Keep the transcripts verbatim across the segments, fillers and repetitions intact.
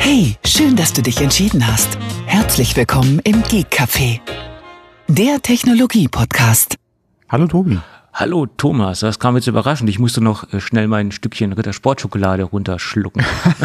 Hey, schön, dass du dich entschieden hast. Herzlich willkommen im Geek Café, der Technologie-Podcast. Hallo Tobi. Hallo Thomas, das kam jetzt überraschend. Ich musste noch äh, schnell mein Stückchen Rittersport-Schokolade runterschlucken.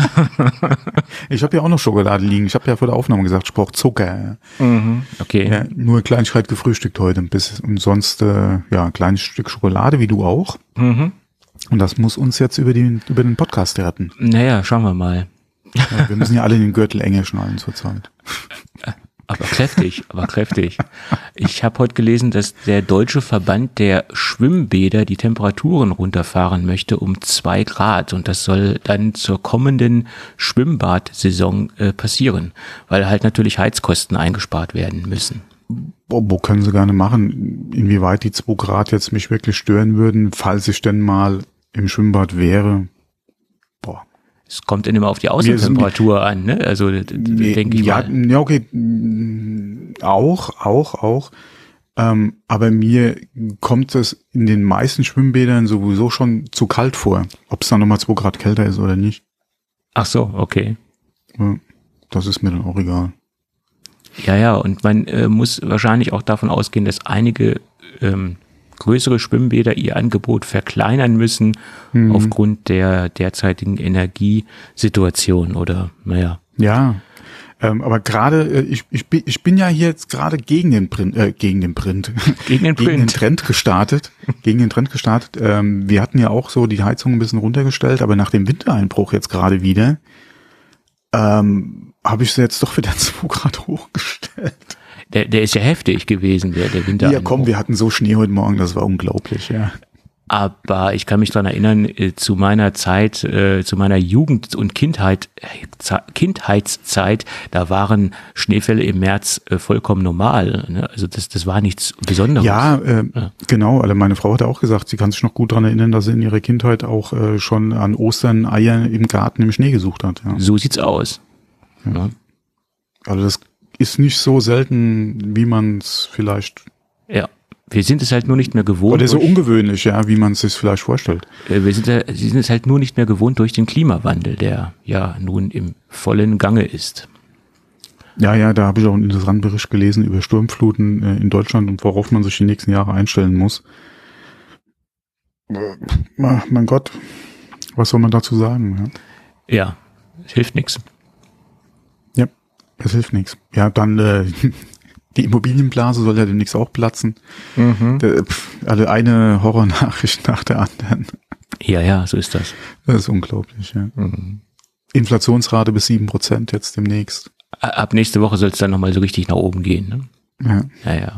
Ich habe ja auch noch Schokolade liegen. Ich habe ja vor der Aufnahme gesagt, ich brauche Zucker. Mhm, okay. Ja, nur eine Kleinigkeit gefrühstückt heute. Bis, und sonst äh, ja, ein kleines Stück Schokolade, wie du auch. Mhm. Und das muss uns jetzt über den, über den Podcast retten. Naja, schauen wir mal. Ja, wir müssen ja alle den Gürtel enger schnallen zurzeit. Aber kräftig, aber kräftig. Ich habe heute gelesen, dass der Deutsche Verband der Schwimmbäder die Temperaturen runterfahren möchte um zwei Grad. Und das soll dann zur kommenden Schwimmbadsaison äh, passieren, weil halt natürlich Heizkosten eingespart werden müssen. Wo, wo können sie gerne machen? Inwieweit die zwei Grad jetzt mich wirklich stören würden, falls ich denn mal im Schwimmbad wäre? Boah. Es kommt dann immer auf die Außentemperatur an, ne? Also nee, denke ich ja, mal. Ja, okay, auch, auch, auch. Ähm, aber mir kommt es in den meisten Schwimmbädern sowieso schon zu kalt vor. Ob es dann nochmal zwei Grad kälter ist oder nicht. Ach so, okay. Ja, das ist mir dann auch egal. Ja, ja, und man äh, muss wahrscheinlich auch davon ausgehen, dass einige ähm, größere Schwimmbäder ihr Angebot verkleinern müssen mhm. aufgrund der derzeitigen Energiesituation oder, naja. Ja, ähm, aber gerade, äh, ich, ich, bin, ich bin ja hier jetzt gerade gegen den Print, äh, gegen den Print, gegen den, Print. gegen den Trend gestartet, gegen den Trend gestartet. Ähm, wir hatten ja auch so die Heizung ein bisschen runtergestellt, aber nach dem Wintereinbruch jetzt gerade wieder, ähm, habe ich sie jetzt doch wieder zwei Grad hochgestellt. Der, der ist ja heftig gewesen, der, der Winter. Ja, komm, wir hatten so Schnee heute Morgen, das war unglaublich, ja. Aber ich kann mich daran erinnern, äh, zu meiner Zeit, äh, zu meiner Jugend- und Kindheit, äh, Kindheitszeit, da waren Schneefälle im März äh, vollkommen normal. Ne? Also das, das war nichts Besonderes. Ja, äh, ja, genau. Also meine Frau hat auch gesagt, sie kann sich noch gut daran erinnern, dass sie in ihrer Kindheit auch äh, schon an Ostern Eier im Garten im Schnee gesucht hat. Ja. So sieht's aus. Ja. Ja. Also das ist nicht so selten, wie man es vielleicht... Ja, wir sind es halt nur nicht mehr gewohnt. Oder so durch, ungewöhnlich, ja, wie man es sich vielleicht vorstellt. Wir sind, wir sind es halt nur nicht mehr gewohnt durch den Klimawandel, der ja nun im vollen Gange ist. Ja, ja, da habe ich auch einen interessanten Bericht gelesen über Sturmfluten äh, in Deutschland und worauf man sich die nächsten Jahre einstellen muss. Äh, mein Gott, was soll man dazu sagen? Ja, ja, hilft nichts. Ja, es hilft nichts. Ja, dann äh, die Immobilienblase soll ja demnächst auch platzen. Mhm. Der, pf, also eine Horrornachricht nach der anderen. Ja, ja, so ist das. Das ist unglaublich, ja. Mhm. Inflationsrate bis sieben Prozent jetzt demnächst. Ab nächste Woche soll es dann nochmal so richtig nach oben gehen, ne? Ja. Ja, ja.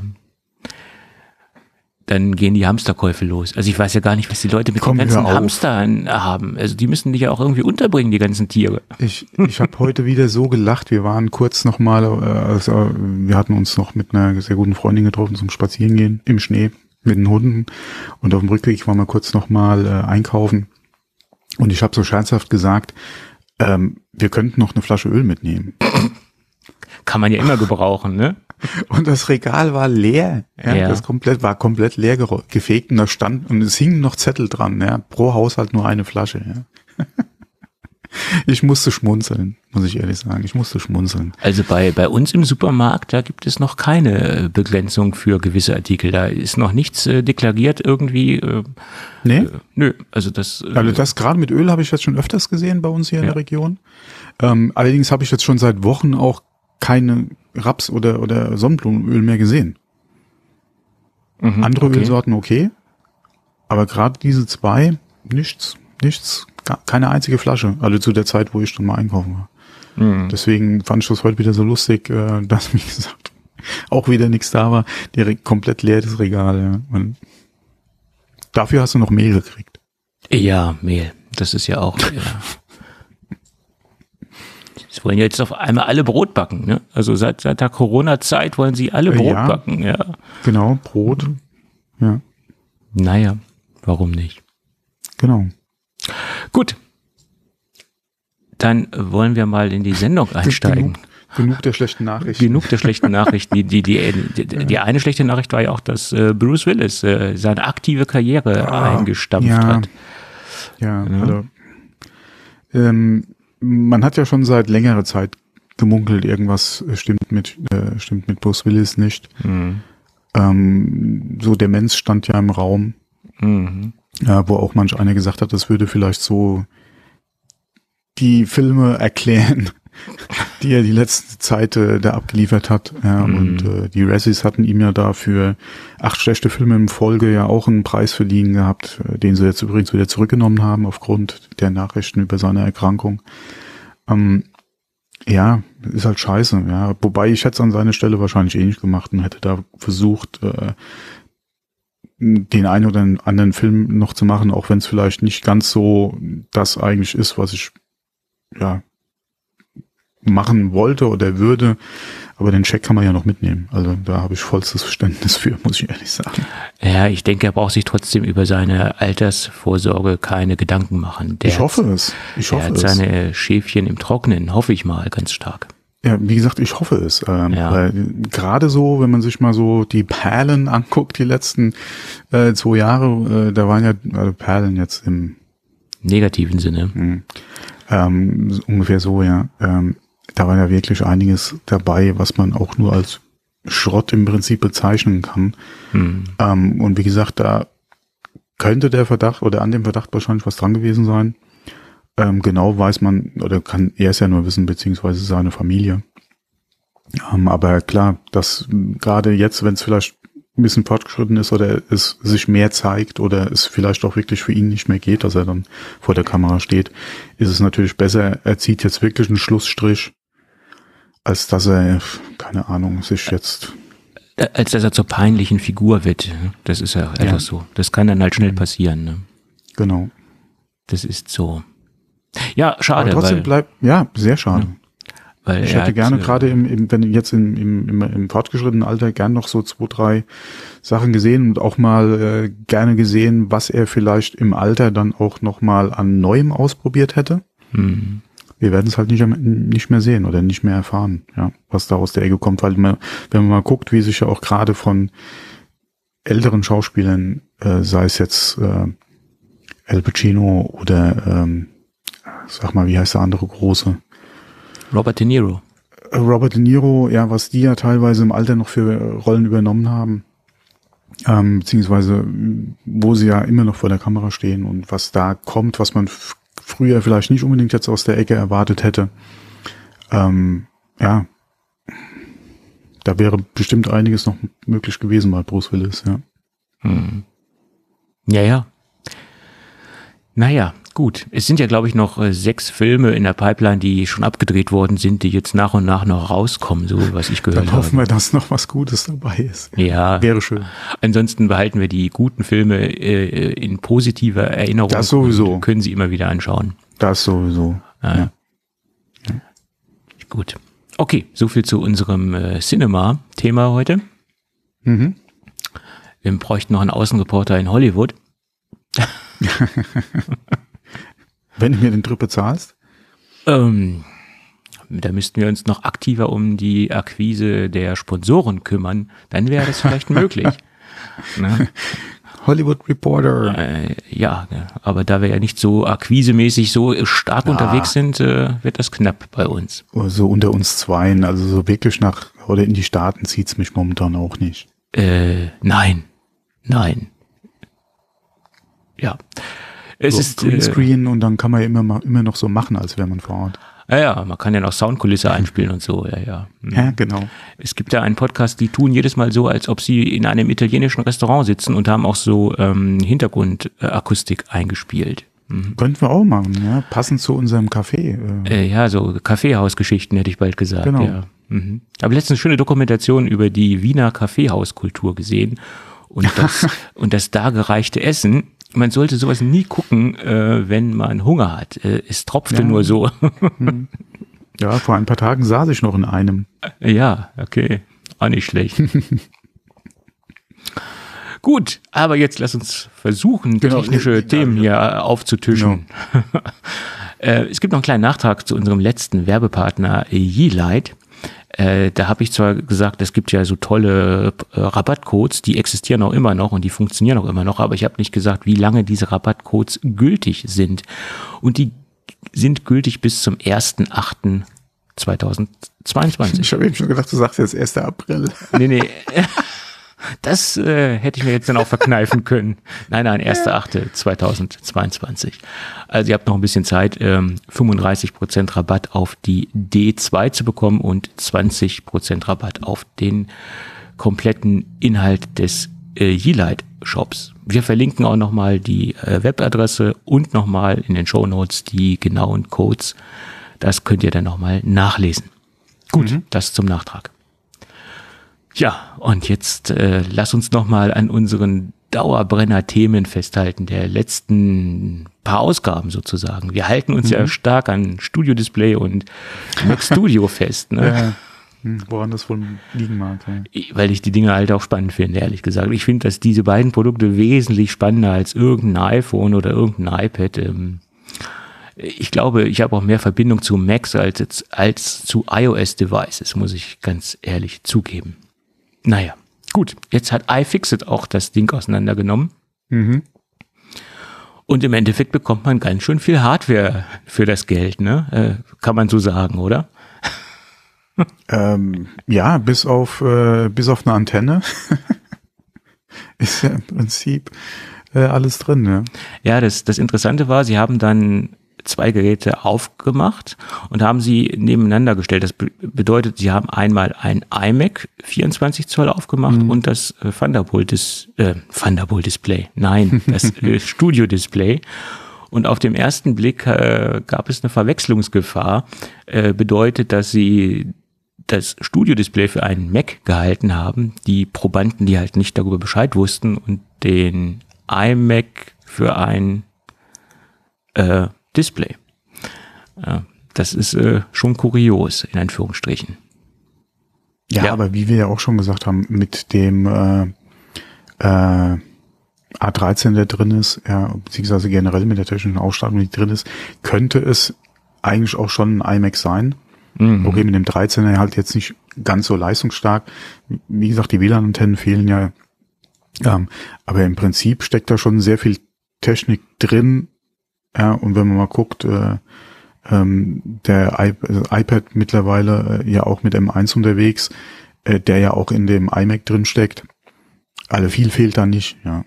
Dann gehen die Hamsterkäufe los. Also ich weiß ja gar nicht, was die Leute mit Komm, den ganzen Hamstern haben. Also die müssen dich ja auch irgendwie unterbringen, die ganzen Tiere. Ich, ich habe heute wieder so gelacht. Wir waren kurz nochmal, äh, also wir hatten uns noch mit einer sehr guten Freundin getroffen zum Spazierengehen im Schnee mit den Hunden. Und auf dem Rückweg waren wir kurz nochmal äh, einkaufen. Und ich habe so scherzhaft gesagt, ähm, wir könnten noch eine Flasche Öl mitnehmen. Kann man ja immer gebrauchen, ne? Und das Regal war leer. Ja, ja. Das komplett war komplett leer gefegt und da stand und es hingen noch Zettel dran. Ja, pro Haushalt nur eine Flasche. Ja. Ich musste schmunzeln, muss ich ehrlich sagen. Ich musste schmunzeln. Also bei bei uns im Supermarkt, da gibt es noch keine Begrenzung für gewisse Artikel. Da ist noch nichts äh, deklariert irgendwie. Äh, nee? Äh, nö, also das. Äh, also das gerade mit Öl habe ich jetzt schon öfters gesehen bei uns hier in ja. der Region. Ähm, allerdings habe ich jetzt schon seit Wochen auch keine Raps- oder oder Sonnenblumenöl mehr gesehen. Mhm, Andere okay. Ölsorten okay, aber gerade diese zwei, nichts, nichts, gar, keine einzige Flasche. Also zu der Zeit, wo ich schon mal einkaufen war. Mhm. Deswegen fand ich das heute wieder so lustig, dass, wie gesagt, auch wieder nichts da war. Direkt komplett leer das Regal. Ja. Und dafür hast du noch Mehl gekriegt. Ja, Mehl. Das ist ja auch... Ja. Sie wollen jetzt auf einmal alle Brot backen, ne? Also seit, seit der Corona-Zeit wollen sie alle Brot ja, backen, ja. Genau, Brot, mhm. ja. Naja, warum nicht? Genau. Gut. Dann wollen wir mal in die Sendung einsteigen. Genug, genug der schlechten Nachrichten. Genug der schlechten Nachrichten. Die, die, die, die, die, die eine schlechte Nachricht war ja auch, dass äh, Bruce Willis äh, seine aktive Karriere ah, eingestampft ja. hat. Ja, ja. Also ähm, man hat ja schon seit längerer Zeit gemunkelt, irgendwas stimmt mit, äh, stimmt mit Bruce Willis nicht. Mhm. Ähm, so Demenz stand ja im Raum, mhm. äh, wo auch manch einer gesagt hat, das würde vielleicht so die Filme erklären, die er die letzte Zeit äh, da abgeliefert hat. Ja, mhm. Und äh, die Razzies hatten ihm ja da für acht schlechte Filme in Folge ja auch einen Preis verliehen gehabt, äh, den sie jetzt übrigens wieder zurückgenommen haben aufgrund der Nachrichten über seine Erkrankung. Ähm, ja, ist halt scheiße. Ja, wobei ich hätte es an seiner Stelle wahrscheinlich eh nicht gemacht und hätte da versucht, äh, den einen oder anderen Film noch zu machen, auch wenn es vielleicht nicht ganz so das eigentlich ist, was ich ja machen wollte oder würde, aber den Check kann man ja noch mitnehmen. Also da habe ich vollstes Verständnis für, muss ich ehrlich sagen. Ja, ich denke, er braucht sich trotzdem über seine Altersvorsorge keine Gedanken machen. Der ich hoffe es. Ich hoffe es. Er hat seine Schäfchen im Trockenen, hoffe ich mal, ganz stark. Ja, wie gesagt, ich hoffe es. Ähm, ja. Weil gerade so, wenn man sich mal so die Perlen anguckt, die letzten äh, zwei Jahre, äh, da waren ja also Perlen jetzt im negativen Sinne. Mh, ähm, ungefähr so, ja. Ähm, da war ja wirklich einiges dabei, was man auch nur als Schrott im Prinzip bezeichnen kann. Mhm. Ähm, und wie gesagt, da könnte der Verdacht oder an dem Verdacht wahrscheinlich was dran gewesen sein. Ähm, genau weiß man, oder kann er es ja nur wissen, beziehungsweise seine Familie. Ähm, aber klar, dass gerade jetzt, wenn es vielleicht ein bisschen fortgeschritten ist oder es sich mehr zeigt oder es vielleicht auch wirklich für ihn nicht mehr geht, dass er dann vor der Kamera steht, ist es natürlich besser, er zieht jetzt wirklich einen Schlussstrich, als dass er, keine Ahnung, sich jetzt... Als dass er zur peinlichen Figur wird. Das ist ja einfach ja. so. Das kann dann halt schnell passieren. Ne? Genau. Das ist so. Ja, schade. Aber trotzdem weil, bleibt, ja, sehr schade. Ja, weil ich hätte hat, gerne gerade im, im, wenn jetzt im, im, im, im fortgeschrittenen Alter gern noch so zwei, drei Sachen gesehen und auch mal äh, gerne gesehen, was er vielleicht im Alter dann auch noch mal an Neuem ausprobiert hätte. Hm. Wir werden es halt nicht, nicht mehr sehen oder nicht mehr erfahren, ja, was da aus der Ecke kommt, weil man, wenn man mal guckt, wie sich ja auch gerade von älteren Schauspielern, äh, sei es jetzt äh, Al Pacino oder ähm, sag mal, wie heißt der andere große? Robert De Niro. Robert De Niro, ja, was die ja teilweise im Alter noch für Rollen übernommen haben, ähm, beziehungsweise wo sie ja immer noch vor der Kamera stehen und was da kommt, was man f- früher vielleicht nicht unbedingt jetzt aus der Ecke erwartet hätte. Ähm, ja, da wäre bestimmt einiges noch möglich gewesen bei Bruce Willis, ja. Hm. Ja, ja. Naja, gut. Es sind ja, glaube ich, noch äh, sechs Filme in der Pipeline, die schon abgedreht worden sind, die jetzt nach und nach noch rauskommen, so was ich gehört habe. Dann hoffen wir, dass noch was Gutes dabei ist. Ja. Wäre schön. Ansonsten behalten wir die guten Filme äh, in positiver Erinnerung. Das sowieso. Und können sie immer wieder anschauen. Das sowieso. Ja. Ja. Ja. Gut. Okay, soviel zu unserem äh, Cinema-Thema heute. Mhm. Wir bräuchten noch einen Außenreporter in Hollywood. Wenn du mir den Trip bezahlst? Ähm, da müssten wir uns noch aktiver um die Akquise der Sponsoren kümmern. Dann wäre das vielleicht möglich. Ne? Hollywood Reporter. Äh, ja, aber da wir ja nicht so akquisemäßig so stark ja. unterwegs sind, äh, wird das knapp bei uns. So unter uns Zweien, also so wirklich nach oder in die Staaten zieht's mich momentan auch nicht. Äh, nein, nein. Ja, es so ist Greenscreen äh, und dann kann man ja immer, immer noch so machen, als wäre man vor Ort. Ja, ja, man kann ja noch Soundkulisse einspielen und so, ja, ja. Ja, genau. Es gibt ja einen Podcast, die tun jedes Mal so, als ob sie in einem italienischen Restaurant sitzen und haben auch so ähm, Hintergrundakustik eingespielt. Mhm. Könnten wir auch machen, ja, passend zu unserem Café. Äh. Äh, ja, so Kaffeehausgeschichten hätte ich bald gesagt, genau. Ja. Mhm. Ich habe letztens eine schöne Dokumentation über die Wiener Kaffeehauskultur gesehen und das, und das dargereichte Essen. Man sollte sowas nie gucken, äh, wenn man Hunger hat. Äh, es tropfte ja. nur so. Ja, vor ein paar Tagen saß ich noch in einem. Ja, okay. Auch nicht schlecht. Gut, aber jetzt lass uns versuchen, genau. technische ja, Themen ja. hier aufzutischen. Genau. äh, es gibt noch einen kleinen Nachtrag zu unserem letzten Werbepartner Yeelight. Äh, da habe ich zwar gesagt, es gibt ja so tolle äh, Rabattcodes, die existieren auch immer noch und die funktionieren auch immer noch, aber ich habe nicht gesagt, wie lange diese Rabattcodes gültig sind. Und die sind gültig bis zum ersten achten zweitausendzweiundzwanzig. Ich habe eben schon gedacht, du sagst jetzt erster April. Nee, nee. Das äh, hätte ich mir jetzt dann auch verkneifen können. Nein, nein, erster achte zweitausendzweiundzwanzig. Also ihr habt noch ein bisschen Zeit, ähm, fünfunddreißig Prozent Rabatt auf die D zwei zu bekommen und zwanzig Prozent Rabatt auf den kompletten Inhalt des äh, Yeelight Shops. Wir verlinken auch nochmal die äh, Webadresse und nochmal in den Shownotes die genauen Codes. Das könnt ihr dann nochmal nachlesen. Gut, mhm. Das zum Nachtrag. Ja, und jetzt äh, lass uns nochmal an unseren Dauerbrenner-Themen festhalten, der letzten paar Ausgaben sozusagen. Wir halten uns mhm. ja stark an Studio Display und Mac Studio fest. Ne? Ja. Woran das wohl liegen mag. Ja. Weil ich die Dinge halt auch spannend finde, ehrlich gesagt. Ich finde, dass diese beiden Produkte wesentlich spannender als irgendein iPhone oder irgendein iPad. Ich glaube, ich habe auch mehr Verbindung zu Macs als, als zu iOS-Devices, muss ich ganz ehrlich zugeben. Naja, gut. Jetzt hat iFixit auch das Ding auseinandergenommen. Mhm. Und im Endeffekt bekommt man ganz schön viel Hardware für das Geld, ne? Äh, kann man so sagen, oder? Ähm, ja, bis auf äh, bis auf eine Antenne ist ja im Prinzip äh, alles drin. Ja, ja das, das Interessante war, sie haben dann zwei Geräte aufgemacht und haben sie nebeneinander gestellt. Das be- bedeutet, sie haben einmal ein iMac vierundzwanzig Zoll aufgemacht mhm. und das äh, Thunderbolt, Dis- äh, Thunderbolt Display. Nein, das äh, Studio Display. Und auf dem ersten Blick äh, gab es eine Verwechslungsgefahr. Äh, bedeutet, dass sie das Studio-Display für einen Mac gehalten haben, die Probanden, die halt nicht darüber Bescheid wussten, und den iMac für ein äh, Display. Äh, das ist äh, schon kurios, in Anführungsstrichen. Ja, ja, aber wie wir ja auch schon gesagt haben, mit dem äh, äh, A dreizehn, der drin ist, ja, beziehungsweise generell mit der technischen Ausstattung, die drin ist, könnte es eigentlich auch schon ein iMac sein. Mhm. Okay, mit dem dreizehner halt jetzt nicht ganz so leistungsstark. Wie gesagt, die W L A N-Antennen fehlen ja. Ähm, aber im Prinzip steckt da schon sehr viel Technik drin. Ja, und wenn man mal guckt, äh, ähm, der I- also iPad mittlerweile äh, ja auch mit M eins unterwegs, äh, der ja auch in dem iMac drin steckt. Also viel fehlt da nicht, ja.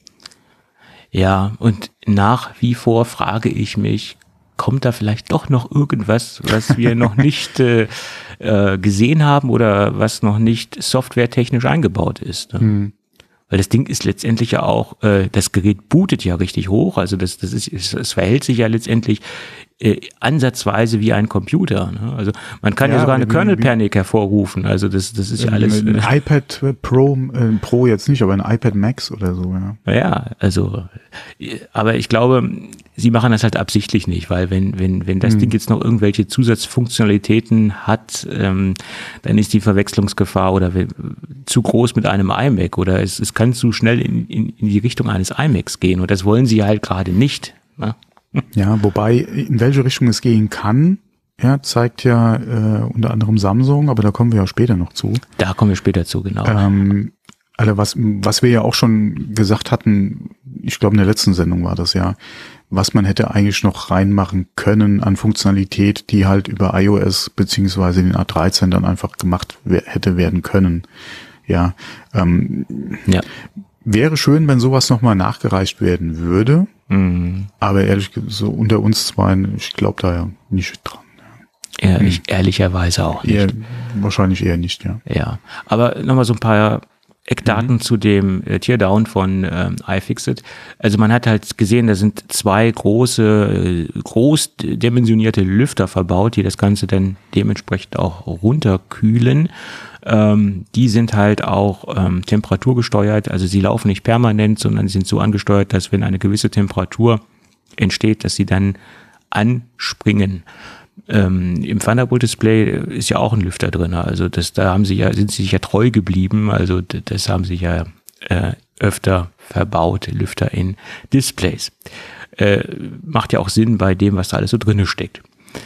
Ja, und nach wie vor frage ich mich, kommt da vielleicht doch noch irgendwas, was wir noch nicht äh, äh, gesehen haben oder was noch nicht softwaretechnisch eingebaut ist. Ne? Hm. Weil das Ding ist letztendlich ja auch, äh, das Gerät bootet ja richtig hoch, also das, das ist, es, es verhält sich ja letztendlich äh, ansatzweise wie ein Computer. Ne? Also man kann ja, ja sogar eine Kernel-Panic hervorrufen, also das, das ist ja alles. Ein äh, iPad Pro, äh, Pro jetzt nicht, aber ein iPad Max oder so, ja. Ja, also, aber ich glaube, sie machen das halt absichtlich nicht, weil wenn, wenn, wenn das hm. Ding jetzt noch irgendwelche Zusatzfunktionalitäten hat, ähm, dann ist die Verwechslungsgefahr oder zu groß mit einem iMac oder es, es kann zu schnell in, in, in die Richtung eines iMacs gehen und das wollen sie halt gerade nicht. Ne? Ja, wobei, in welche Richtung es gehen kann, ja, zeigt ja äh, unter anderem Samsung, aber da kommen wir ja später noch zu. Da kommen wir später zu, genau. Ähm, also was, was wir ja auch schon gesagt hatten, ich glaube in der letzten Sendung war das ja, was man hätte eigentlich noch reinmachen können an Funktionalität, die halt über iOS beziehungsweise den A dreizehn dann einfach gemacht w- hätte werden können. Ja, ähm, ja. Wäre schön, wenn sowas nochmal nachgereicht werden würde. Mhm. Aber ehrlich gesagt, so unter uns zwei, ich glaube da ja nicht dran. Ja, ja, ich ehrlicherweise auch nicht. Eher, wahrscheinlich eher nicht, ja. Ja, aber nochmal so ein paar Eckdaten mhm. zu dem äh, Teardown von ähm, iFixit. Also man hat halt gesehen, da sind zwei große, äh, großdimensionierte Lüfter verbaut, die das Ganze dann dementsprechend auch runterkühlen. Ähm, die sind halt auch ähm, temperaturgesteuert, also sie laufen nicht permanent, sondern sind so angesteuert, dass wenn eine gewisse Temperatur entsteht, dass sie dann anspringen. Ähm, im Thunderbolt Display ist ja auch ein Lüfter drin, also das, da haben sie ja, sind sie sich ja treu geblieben, also das haben sie ja äh, öfter verbaut, Lüfter in Displays. Äh, macht ja auch Sinn bei dem, was da alles so drinne steckt.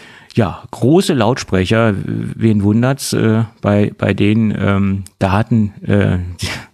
Ja, große Lautsprecher, wen wundert's, äh, bei, bei den ähm, Daten, äh,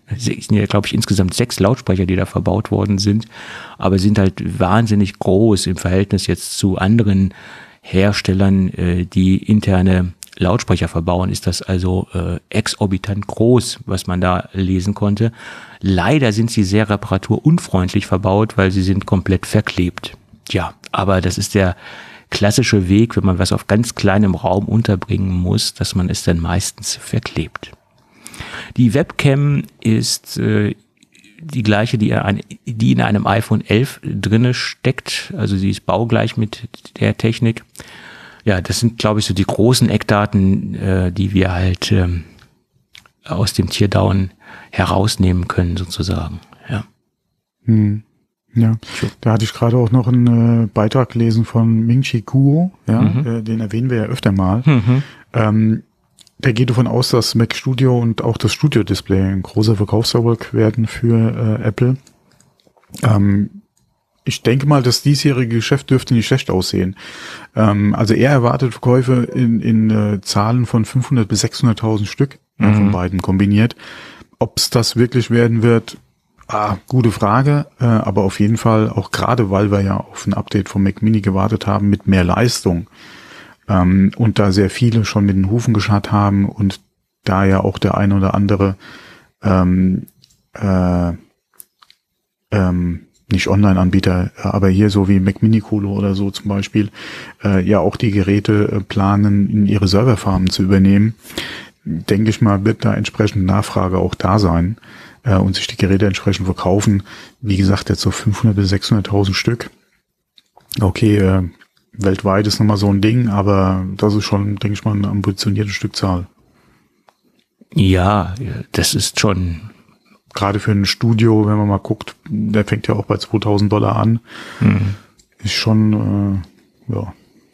Es sind ja, glaube ich, insgesamt sechs Lautsprecher, die da verbaut worden sind, aber sind halt wahnsinnig groß im Verhältnis jetzt zu anderen Herstellern, äh, die interne Lautsprecher verbauen, ist das also äh, exorbitant groß, was man da lesen konnte. Leider sind sie sehr reparaturunfreundlich verbaut, weil sie sind komplett verklebt. Ja, aber das ist der klassische Weg, wenn man was auf ganz kleinem Raum unterbringen muss, dass man es dann meistens verklebt. Die Webcam ist äh, die gleiche, die, ein, die in einem iPhone elf drinne steckt. Also sie ist baugleich mit der Technik. Ja, das sind, glaube ich, so die großen Eckdaten, äh, die wir halt ähm, aus dem Teardown herausnehmen können, sozusagen. Ja. Hm. Ja, da hatte ich gerade auch noch einen äh, Beitrag gelesen von Ming-Chi Kuo, ja, mhm. äh, den erwähnen wir ja öfter mal. Mhm. Ähm, der geht davon aus, dass Mac Studio und auch das Studio-Display ein großer Verkaufserfolg werden für äh, Apple. Ähm, Ich denke mal, das diesjährige Geschäft dürfte nicht schlecht aussehen. Ähm, also er erwartet Verkäufe in, in äh, Zahlen von fünfhundert bis sechshunderttausend Stück mhm. äh, von beiden kombiniert. Ob es das wirklich werden wird, ah, gute Frage. Äh, aber auf jeden Fall, auch gerade weil wir ja auf ein Update vom Mac Mini gewartet haben mit mehr Leistung ähm, und da sehr viele schon mit den Hufen gescharrt haben und da ja auch der eine oder andere ähm, äh, ähm, nicht Online-Anbieter, aber hier so wie Mac Mini Colo oder so zum Beispiel, äh, ja auch die Geräte äh, planen, in ihre Serverfarmen zu übernehmen, denke ich mal, wird da entsprechend Nachfrage auch da sein äh, und sich die Geräte entsprechend verkaufen. Wie gesagt, jetzt so fünfhundert bis sechshunderttausend Stück. Okay, äh, weltweit ist nochmal so ein Ding, aber das ist schon, denke ich mal, eine ambitionierte Stückzahl. Ja, das ist schon... Gerade für ein Studio, wenn man mal guckt, der fängt ja auch bei zweitausend Dollar an. Mhm. Ist schon, äh, ja.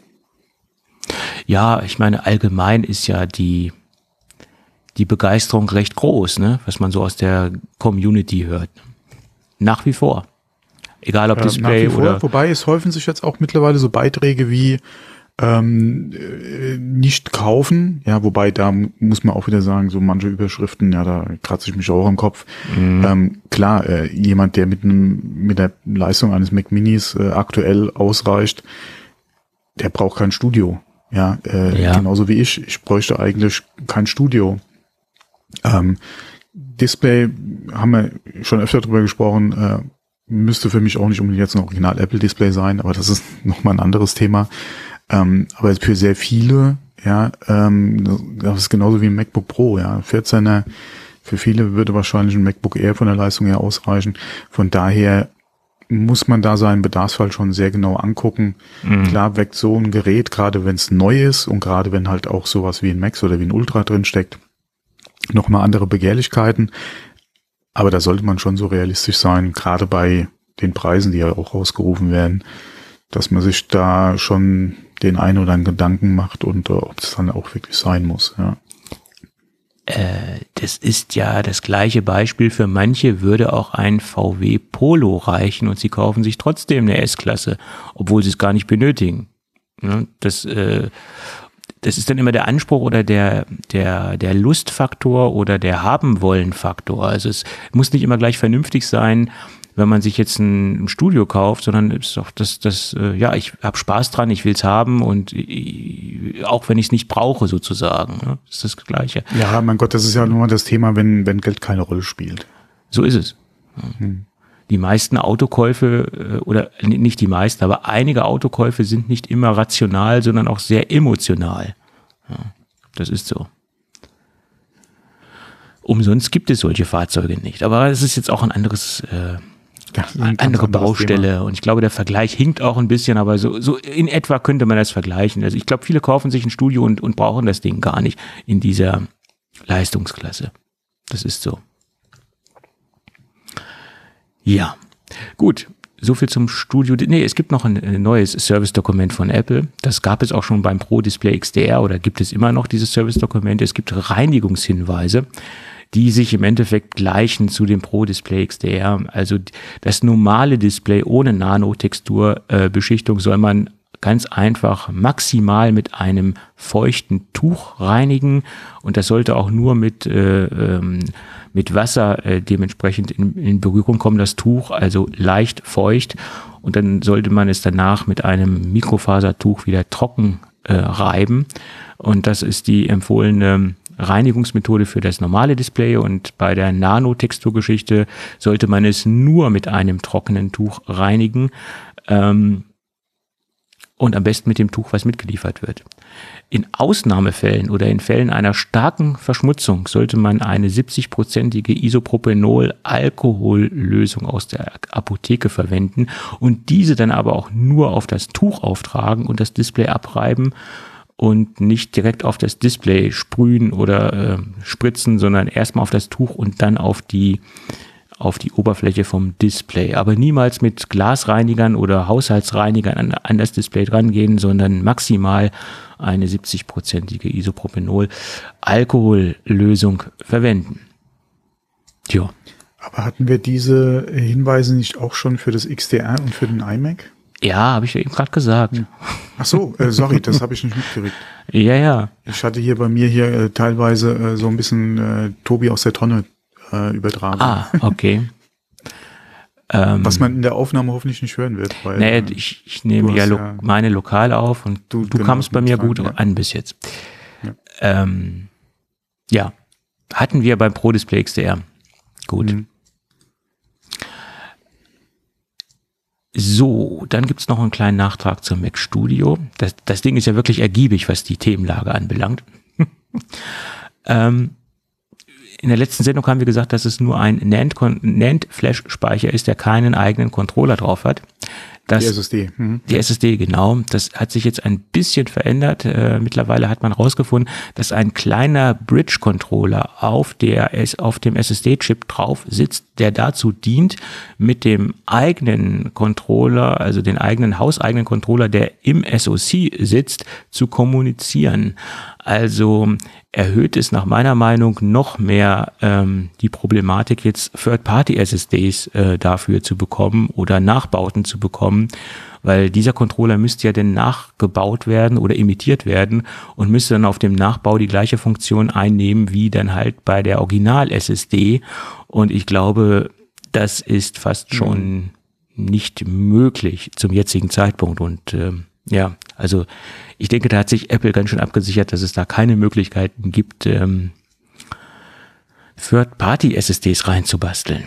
Ja, ich meine, allgemein ist ja die, die Begeisterung recht groß, ne, was man so aus der Community hört. Nach wie vor. Egal ob Display äh, nach wie vor, oder. Wobei es häufen sich jetzt auch mittlerweile so Beiträge wie, Ähm, nicht kaufen, ja, wobei da muss man auch wieder sagen, so manche Überschriften, ja, da kratze ich mich auch am Kopf. Mhm. Ähm, klar, äh, jemand, der mit einem mit der Leistung eines Mac Minis äh, aktuell ausreicht, der braucht kein Studio, ja, äh, ja, genauso wie ich. Ich bräuchte eigentlich kein Studio. Ähm, Display haben wir schon öfter drüber gesprochen, äh, müsste für mich auch nicht unbedingt jetzt ein Original Apple Display sein, aber das ist nochmal ein anderes Thema. Ähm, aber für sehr viele, ja, ähm, das ist genauso wie ein MacBook Pro, ja, vierzehner, für viele würde wahrscheinlich ein MacBook Air von der Leistung her ausreichen. Von daher muss man da seinen Bedarfsfall schon sehr genau angucken. Mhm. Klar weckt so ein Gerät, gerade wenn es neu ist und gerade wenn halt auch sowas wie ein Max oder wie ein Ultra drin steckt, nochmal andere Begehrlichkeiten. Aber da sollte man schon so realistisch sein, gerade bei den Preisen, die ja auch ausgerufen werden, dass man sich da schon den einen oder anderen Gedanken macht und uh, ob es dann auch wirklich sein muss. Ja. Äh, das ist ja das gleiche Beispiel. Für manche würde auch ein V W Polo reichen und sie kaufen sich trotzdem eine S-Klasse, obwohl sie es gar nicht benötigen. Ja, das, äh, das ist dann immer der Anspruch oder der, der, der Lustfaktor oder der Haben-Wollen-Faktor. Also es muss nicht immer gleich vernünftig sein, wenn man sich jetzt ein, ein Studio kauft, sondern es ist doch das, das, äh, ja, ich habe Spaß dran, ich will es haben und ich, auch wenn ich es nicht brauche, sozusagen, ne? Das ist das Gleiche. Ja, mein Gott, das ist ja nur das Thema, wenn, wenn Geld keine Rolle spielt. So ist es. Hm. Die meisten Autokäufe, äh, oder nicht die meisten, aber einige Autokäufe sind nicht immer rational, sondern auch sehr emotional. Ja, das ist so. Umsonst gibt es solche Fahrzeuge nicht. Aber es ist jetzt auch ein anderes, äh, eine andere Baustelle. Thema. Und ich glaube, der Vergleich hinkt auch ein bisschen, aber so, so in etwa könnte man das vergleichen. Also ich glaube, viele kaufen sich ein Studio und, und brauchen das Ding gar nicht in dieser Leistungsklasse. Das ist so. Ja, gut. So viel zum Studio. Nee, es gibt noch ein neues Service-Dokument von Apple. Das gab es auch schon beim Pro Display X D R oder gibt es immer noch dieses Service-Dokument. Es gibt Reinigungshinweise, die sich im Endeffekt gleichen zu dem Pro Display X D R. Also das normale Display ohne Nanotexturbeschichtung soll man ganz einfach maximal mit einem feuchten Tuch reinigen und das sollte auch nur mit, äh, ähm, mit Wasser äh, dementsprechend in, in Berührung kommen, das Tuch, also leicht feucht und dann sollte man es danach mit einem Mikrofasertuch wieder trocken äh, reiben und das ist die empfohlene Reinigungsmethode für das normale Display und bei der Nanotexturgeschichte sollte man es nur mit einem trockenen Tuch reinigen ähm, und am besten mit dem Tuch, was mitgeliefert wird. In Ausnahmefällen oder in Fällen einer starken Verschmutzung sollte man eine siebzig-prozentige Isopropanol-Alkohollösung aus der Apotheke verwenden und diese dann aber auch nur auf das Tuch auftragen und das Display abreiben und nicht direkt auf das Display sprühen oder äh, spritzen, sondern erstmal auf das Tuch und dann auf die, auf die Oberfläche vom Display. Aber niemals mit Glasreinigern oder Haushaltsreinigern an, an das Display dran gehen, sondern maximal eine siebzig-prozentige Isopropanol-Alkohollösung verwenden. Tja. Aber hatten wir diese Hinweise nicht auch schon für das X D R und für den iMac? Ja, habe ich ja eben gerade gesagt. Ach so, äh, sorry, das habe ich nicht mitgekriegt. Ja, ja. Ich hatte hier bei mir hier äh, teilweise äh, so ein bisschen äh, Tobi aus der Tonne äh, übertragen. Ah, okay. Was man in der Aufnahme hoffentlich nicht hören wird. Weil, naja, ich, ich nehme ja, lo- ja meine Lokale auf und du, du genau, kamst bei mir gut ja. an bis jetzt. Ja. Ähm, ja, hatten wir beim Pro Display X D R. Gut. Mhm. So, dann gibt's noch einen kleinen Nachtrag zum Mac Studio. Das, das Ding ist ja wirklich ergiebig, was die Themenlage anbelangt. ähm, in der letzten Sendung haben wir gesagt, dass es nur ein NAND-Flash-Speicher ist, der keinen eigenen Controller drauf hat. Das, die S S D. Mhm. Die S S D, genau. Das hat sich jetzt ein bisschen verändert. Äh, mittlerweile hat man herausgefunden, dass ein kleiner Bridge-Controller auf der auf dem S S D-Chip drauf sitzt, der dazu dient, mit dem eigenen Controller, also den eigenen hauseigenen Controller, der im S O C sitzt, zu kommunizieren. Also erhöht es nach meiner Meinung noch mehr ähm, die Problematik, jetzt Third-Party-S S Ds äh, dafür zu bekommen oder Nachbauten zu bekommen, weil dieser Controller müsste ja dann nachgebaut werden oder imitiert werden und müsste dann auf dem Nachbau die gleiche Funktion einnehmen wie dann halt bei der Original-S S D und ich glaube, das ist fast schon nicht möglich zum jetzigen Zeitpunkt und ähm, ja, also ich denke, da hat sich Apple ganz schön abgesichert, dass es da keine Möglichkeiten gibt, ähm, Third-Party-S S Ds reinzubasteln.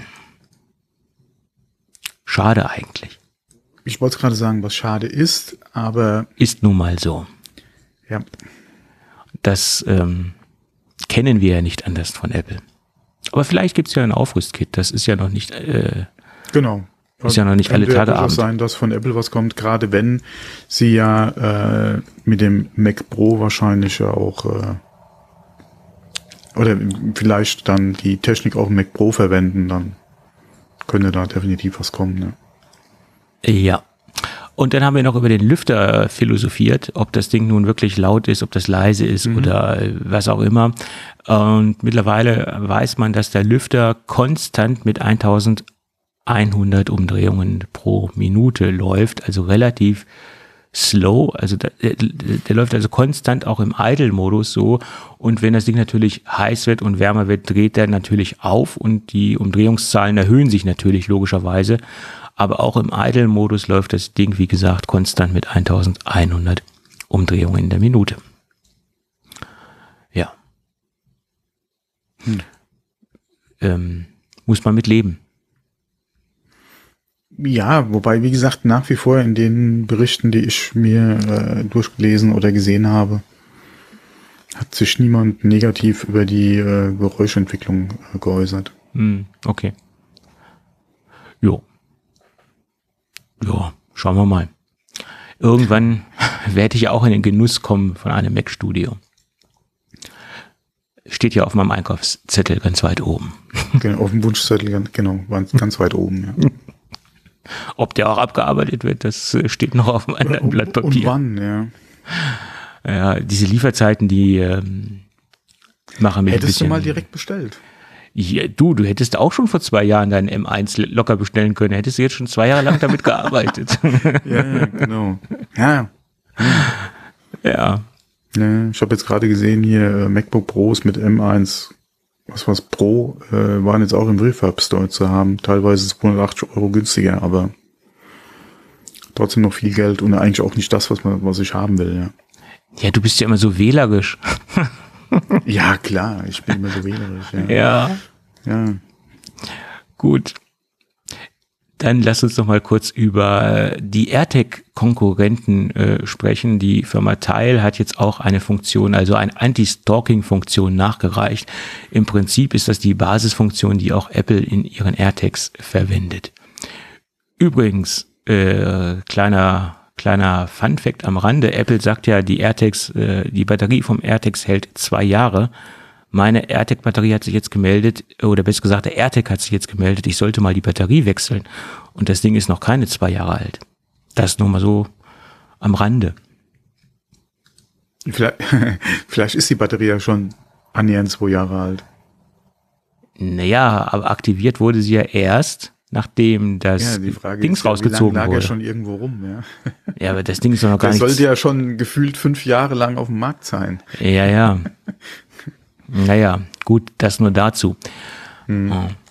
Schade eigentlich. Ich wollte gerade sagen, was schade ist, aber... Ist nun mal so. Ja. Das ähm, kennen wir ja nicht anders von Apple. Aber vielleicht gibt es ja ein Aufrüstkit, das ist ja noch nicht... Äh, genau. Ist ja noch nicht alle Tage Abend. Es kann sein, dass von Apple was kommt, gerade wenn sie ja äh, mit dem Mac Pro wahrscheinlich ja auch äh, oder vielleicht dann die Technik auf dem Mac Pro verwenden, dann könnte da definitiv was kommen. Ne? Ja. Und dann haben wir noch über den Lüfter philosophiert, ob das Ding nun wirklich laut ist, ob das leise ist mhm. oder was auch immer. Und mittlerweile weiß man, dass der Lüfter konstant mit eintausendeinhundert Umdrehungen pro Minute läuft, also relativ slow, also der, der, der läuft also konstant auch im Idle-Modus so und wenn das Ding natürlich heiß wird und wärmer wird, dreht er natürlich auf und die Umdrehungszahlen erhöhen sich natürlich logischerweise, aber auch im Idle-Modus läuft das Ding, wie gesagt, konstant mit eintausendeinhundert Umdrehungen in der Minute. Ja. Hm. Ähm, muss man mit leben. Ja, wobei, wie gesagt, nach wie vor in den Berichten, die ich mir äh, durchgelesen oder gesehen habe, hat sich niemand negativ über die äh, Geräuschentwicklung äh, geäußert. Hm, okay. Jo. Ja, schauen wir mal. Irgendwann werde ich auch in den Genuss kommen von einem Mac Studio. Steht ja auf meinem Einkaufszettel ganz weit oben. Genau, auf dem Wunschzettel, genau, ganz weit oben, ja. Ob der auch abgearbeitet wird, das steht noch auf einem anderen Blatt Papier. Und wann, ja. Ja, diese Lieferzeiten, die ähm, machen mich Hättest ein bisschen... du mal direkt bestellt? Ja, du, du hättest auch schon vor zwei Jahren deinen M eins locker bestellen können. Hättest du jetzt schon zwei Jahre lang damit gearbeitet. Ja, ja, genau. Ja, Ja. Ja, ich habe jetzt gerade gesehen, hier äh, MacBook Pros mit M eins, was war's, Pro, äh, waren jetzt auch im Refurb Store zu haben. Teilweise zweihundertachtzig Euro günstiger, aber trotzdem noch viel Geld und eigentlich auch nicht das, was man, was ich haben will, ja. Ja, du bist ja immer so wählerisch. Ja, klar, ich bin immer so wählerisch, ja. Ja. Ja. Gut. Dann lass uns noch mal kurz über die AirTag-Konkurrenten äh, sprechen. Die Firma Tile hat jetzt auch eine Funktion, also eine Anti-Stalking-Funktion nachgereicht. Im Prinzip ist das die Basisfunktion, die auch Apple in ihren AirTags verwendet. Übrigens, äh, kleiner kleiner Fun-Fact am Rande: Apple sagt ja, die AirTags, äh, die Batterie vom AirTags hält zwei Jahre. Meine AirTag-Batterie hat sich jetzt gemeldet, oder besser gesagt, der AirTag hat sich jetzt gemeldet, ich sollte mal die Batterie wechseln. Und das Ding ist noch keine zwei Jahre alt. Das nur mal so am Rande. Vielleicht, vielleicht ist die Batterie ja schon annähernd zwei Jahre alt. Naja, aber aktiviert wurde sie ja erst, nachdem das ja, die Frage Dings ist ja, rausgezogen wie lange lag wurde. Ja, schon irgendwo rum, ja. Ja, aber das Ding ist doch noch gar nicht. Das sollte ja schon gefühlt fünf Jahre lang auf dem Markt sein. Ja, ja. Naja, gut, das nur dazu. Hm.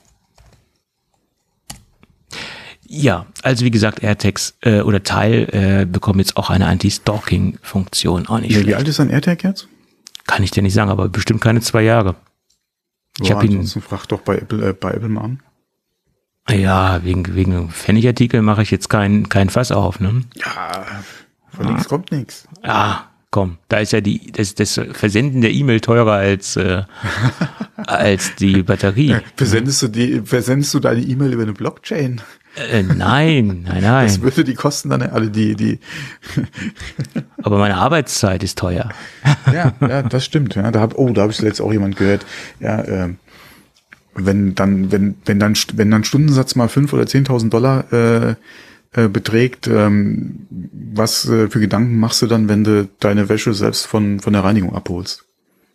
Ja, also wie gesagt, AirTags äh, oder Tile äh, bekommen jetzt auch eine Anti-Stalking-Funktion. Auch nicht ja, schlecht. Wie alt ist ein AirTag jetzt? Kann ich dir nicht sagen, aber bestimmt keine zwei Jahre. Ich oh, habe ihn. Ansonsten frag doch bei Apple, äh, bei Apple mal an. Ja, wegen wegen Pfennigartikel mache ich jetzt kein kein Fass auf, ne? Ja, von nichts kommt nichts. Ah, komm, da ist ja die das das Versenden der E-Mail teurer als äh, als die Batterie. Versendest du die versendest du deine E-Mail über eine Blockchain? Äh, nein, nein, nein. Das würde die Kosten dann alle die die. Aber meine Arbeitszeit ist teuer. Ja, ja, das stimmt. Ja, da hab oh, da habe ich letzt auch jemand gehört. Ja, äh, wenn dann wenn wenn dann wenn dann Stundensatz mal fünf oder zehntausend Dollar äh, äh, beträgt, ähm, was äh, für Gedanken machst du dann, wenn du deine Wäsche selbst von von der Reinigung abholst?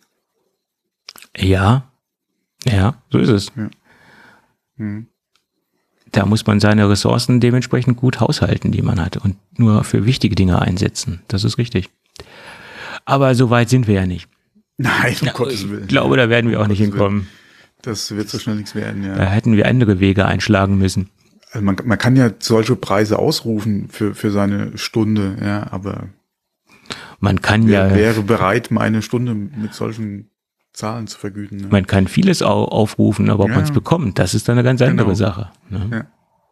Ja, ja, so ist es. Ja. Hm. Da muss man seine Ressourcen dementsprechend gut haushalten, die man hat, und nur für wichtige Dinge einsetzen. Das ist richtig. Aber so weit sind wir ja nicht. Nein, um ja, Gottes Willen. Ich glaube, da werden wir um auch nicht Gottes hinkommen. Willen. Das wird so schnell nichts werden, ja. Da hätten wir andere Wege einschlagen müssen. Also man, man kann ja solche Preise ausrufen für für seine Stunde, ja, aber man kann wer ja wäre bereit, meine Stunde mit solchen Zahlen zu vergüten. Ne? Man kann vieles au- aufrufen, aber ob ja. man es bekommt, das ist dann eine ganz andere Genau. Sache. Ne? Ja.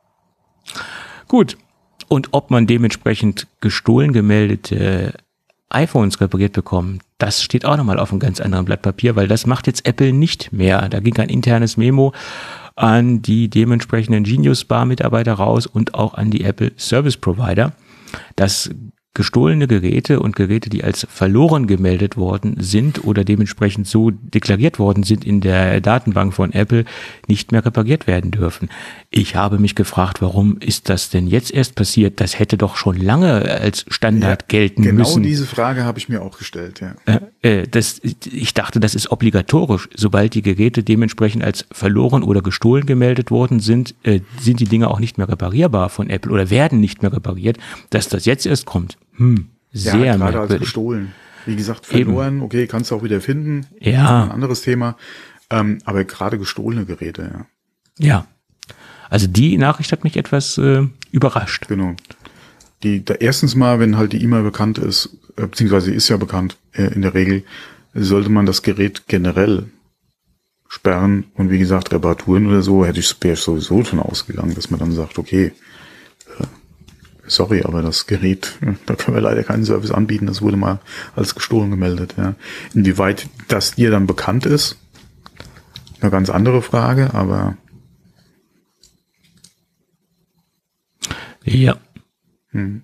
Gut. Und ob man dementsprechend gestohlen gemeldete iPhones repariert bekommt, das steht auch nochmal auf einem ganz anderen Blatt Papier, weil das macht jetzt Apple nicht mehr. Da ging ein internes Memo an die dementsprechenden Genius Bar Mitarbeiter raus und auch an die Apple Service Provider, dass gestohlene Geräte und Geräte, die als verloren gemeldet worden sind oder dementsprechend so deklariert worden sind in der Datenbank von Apple, nicht mehr repariert werden dürfen. Ich habe mich gefragt, warum ist das denn jetzt erst passiert? Das hätte doch schon lange als Standard ja, gelten genau müssen. Genau diese Frage habe ich mir auch gestellt, ja. Äh, das, ich dachte, das ist obligatorisch. Sobald die Geräte dementsprechend als verloren oder gestohlen gemeldet worden sind, äh, sind die Dinge auch nicht mehr reparierbar von Apple oder werden nicht mehr repariert. Dass das jetzt erst kommt, hm, sehr ja, gerade merkwürdig. als gestohlen. Wie gesagt, verloren, Eben. okay, kannst du auch wieder finden. Ja. Ein anderes Thema. Ähm, aber gerade gestohlene Geräte, ja. Ja. Also die Nachricht hat mich etwas äh, überrascht. Genau. Die, da erstens mal, wenn halt die E-Mail bekannt ist, äh, beziehungsweise ist ja bekannt, äh, in der Regel, sollte man das Gerät generell sperren. Und wie gesagt, Reparaturen oder so, hätte ich, wäre ich sowieso schon ausgegangen, dass man dann sagt, okay, äh, sorry, aber das Gerät, da können wir leider keinen Service anbieten, das wurde mal als gestohlen gemeldet. Ja. Inwieweit das dir dann bekannt ist, eine ganz andere Frage, aber ja. Hm.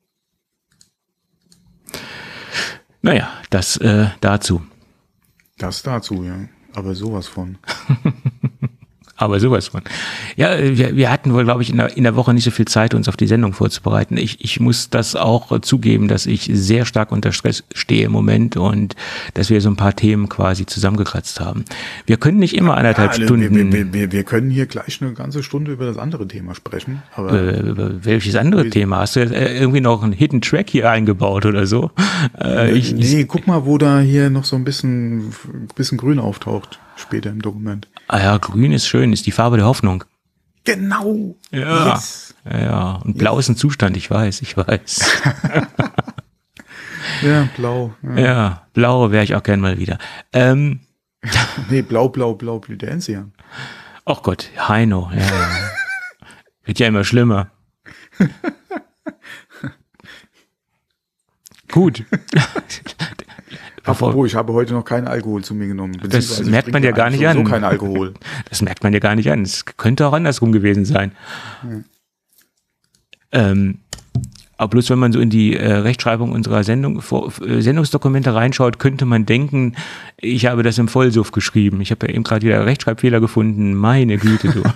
Naja, das äh, dazu. Das dazu, ja. Aber sowas von. Aber sowas von. Ja, wir, wir hatten wohl, glaube ich, in der, in der Woche nicht so viel Zeit, uns auf die Sendung vorzubereiten. Ich, ich muss das auch zugeben, dass ich sehr stark unter Stress stehe im Moment und dass wir so ein paar Themen quasi zusammengekratzt haben. Wir können nicht immer anderthalb ja, Stunden... Wir, wir, wir, wir können hier gleich eine ganze Stunde über das andere Thema sprechen. Aber äh, welches andere Thema? Hast du irgendwie noch einen Hidden Track hier eingebaut oder so? Äh, ich, nee, guck mal, wo da hier noch so ein bisschen, bisschen grün auftaucht später im Dokument. Ah ja, grün ist schön, ist die Farbe der Hoffnung. Genau. Ja. Yes. Ja, und blau yes. ist ein Zustand, ich weiß, ich weiß. Ja, blau. Ja, ja blau wäre ich auch gern mal wieder. Ähm. Nee, blau, blau, blau blüht der Enzian. Ach Gott, Heino, ja, ja. Wird ja immer schlimmer. Gut. Apropos, ich habe heute noch keinen Alkohol zu mir genommen. Das merkt man ja gar nicht an. So kein Alkohol. Das merkt man ja gar nicht an. Es könnte auch andersrum gewesen sein. Hm. Ähm, aber bloß wenn man so in die äh, Rechtschreibung unserer Sendung, vor, äh, Sendungsdokumente reinschaut, könnte man denken, ich habe das im Vollsuff geschrieben. Ich habe ja eben gerade wieder Rechtschreibfehler gefunden. Meine Güte, du.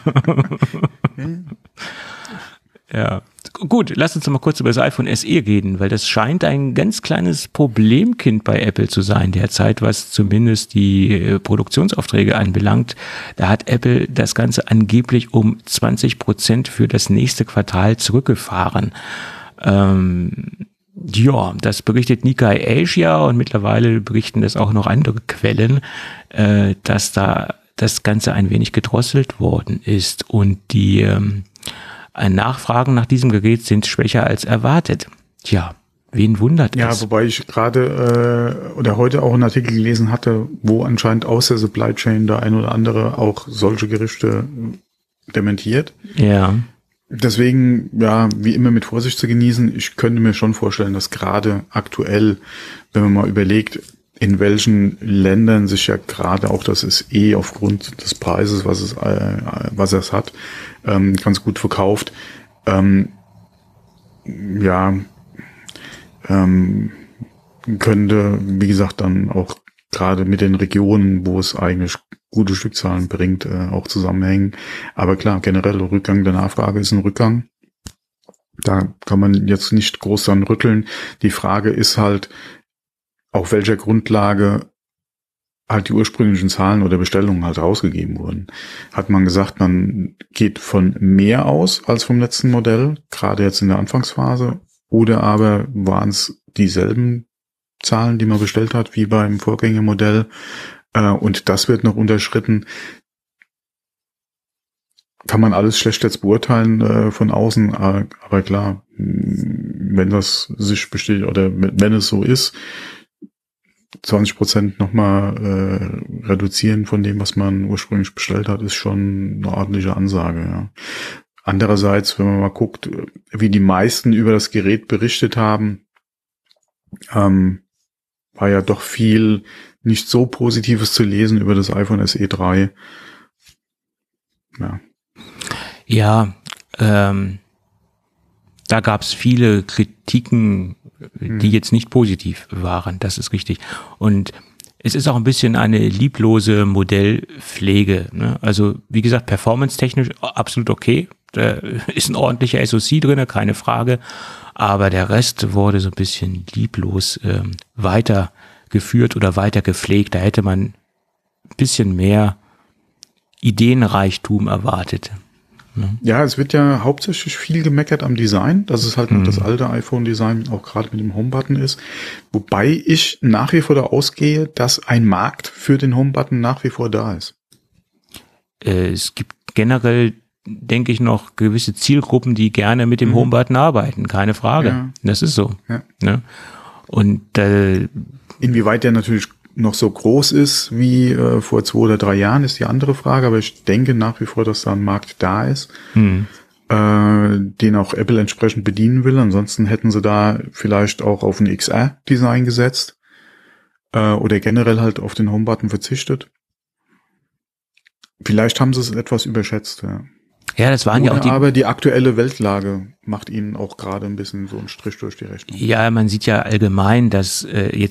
Ja. Gut, lass uns noch mal kurz über das iPhone S E reden, weil das scheint ein ganz kleines Problemkind bei Apple zu sein derzeit, was zumindest die äh, Produktionsaufträge anbelangt. Da hat Apple das Ganze angeblich um zwanzig Prozent für das nächste Quartal zurückgefahren. Ähm, ja, das berichtet Nikkei Asia und mittlerweile berichten das auch noch andere Quellen, äh, dass da das Ganze ein wenig gedrosselt worden ist und die ähm, Nachfragen nach diesem Gerät sind schwächer als erwartet. Tja, wen wundert ja, es? Ja, wobei ich gerade äh, oder heute auch einen Artikel gelesen hatte, wo anscheinend aus der Supply Chain der ein oder andere auch solche Gerüchte dementiert. Ja. Deswegen, ja, wie immer mit Vorsicht zu genießen. Ich könnte mir schon vorstellen, dass gerade aktuell, wenn man mal überlegt, in welchen Ländern sich ja gerade auch das S E aufgrund des Preises, was es, äh, was es hat, ähm, ganz gut verkauft. Ähm, ja, ähm, könnte, wie gesagt, dann auch gerade mit den Regionen, wo es eigentlich gute Stückzahlen bringt, äh, auch zusammenhängen. Aber klar, generell Rückgang der Nachfrage ist ein Rückgang. Da kann man jetzt nicht groß dran rütteln. Die Frage ist halt, auf welcher Grundlage halt die ursprünglichen Zahlen oder Bestellungen halt rausgegeben wurden. Hat man gesagt, man geht von mehr aus als vom letzten Modell, gerade jetzt in der Anfangsphase, oder aber waren es dieselben Zahlen, die man bestellt hat, wie beim Vorgängermodell, äh, und das wird noch unterschritten. Kann man alles schlecht jetzt beurteilen äh, von außen, aber, aber klar, wenn das sich besteht oder wenn es so ist, zwanzig Prozent nochmal äh, reduzieren von dem, was man ursprünglich bestellt hat, ist schon eine ordentliche Ansage. Ja. Andererseits, wenn man mal guckt, wie die meisten über das Gerät berichtet haben, ähm, war ja doch viel nicht so Positives zu lesen über das iPhone S E drei. Ja, ja ähm, da gab es viele Kritiken, die jetzt nicht positiv waren, das ist richtig. Und es ist auch ein bisschen eine lieblose Modellpflege, ne? Also wie gesagt, performance-technisch absolut okay. Da ist ein ordentlicher S O C drin, keine Frage. Aber der Rest wurde so ein bisschen lieblos ähm, weitergeführt oder weiter gepflegt. Da hätte man ein bisschen mehr Ideenreichtum erwartet. Ja, es wird ja hauptsächlich viel gemeckert am Design, dass es halt mhm. noch das alte iPhone-Design auch gerade mit dem Home-Button ist. Wobei ich nach wie vor da ausgehe, dass ein Markt für den Home-Button nach wie vor da ist. Äh, es gibt generell, denke ich, noch gewisse Zielgruppen, die gerne mit dem mhm. Home-Button arbeiten, keine Frage. Ja. Das ist so. Ja. Ne? Und äh, inwieweit der natürlich noch so groß ist wie äh, vor zwei oder drei Jahren, ist die andere Frage, aber ich denke nach wie vor, dass da ein Markt da ist, hm. äh, den auch Apple entsprechend bedienen will. Ansonsten hätten sie da vielleicht auch auf ein X R-Design gesetzt äh, oder generell halt auf den Home-Button verzichtet. Vielleicht haben sie es etwas überschätzt, ja. Ja, das waren Oder ja auch die. Aber die aktuelle Weltlage macht ihnen auch gerade ein bisschen so einen Strich durch die Rechnung. Ja, man sieht ja allgemein, dass äh, jetzt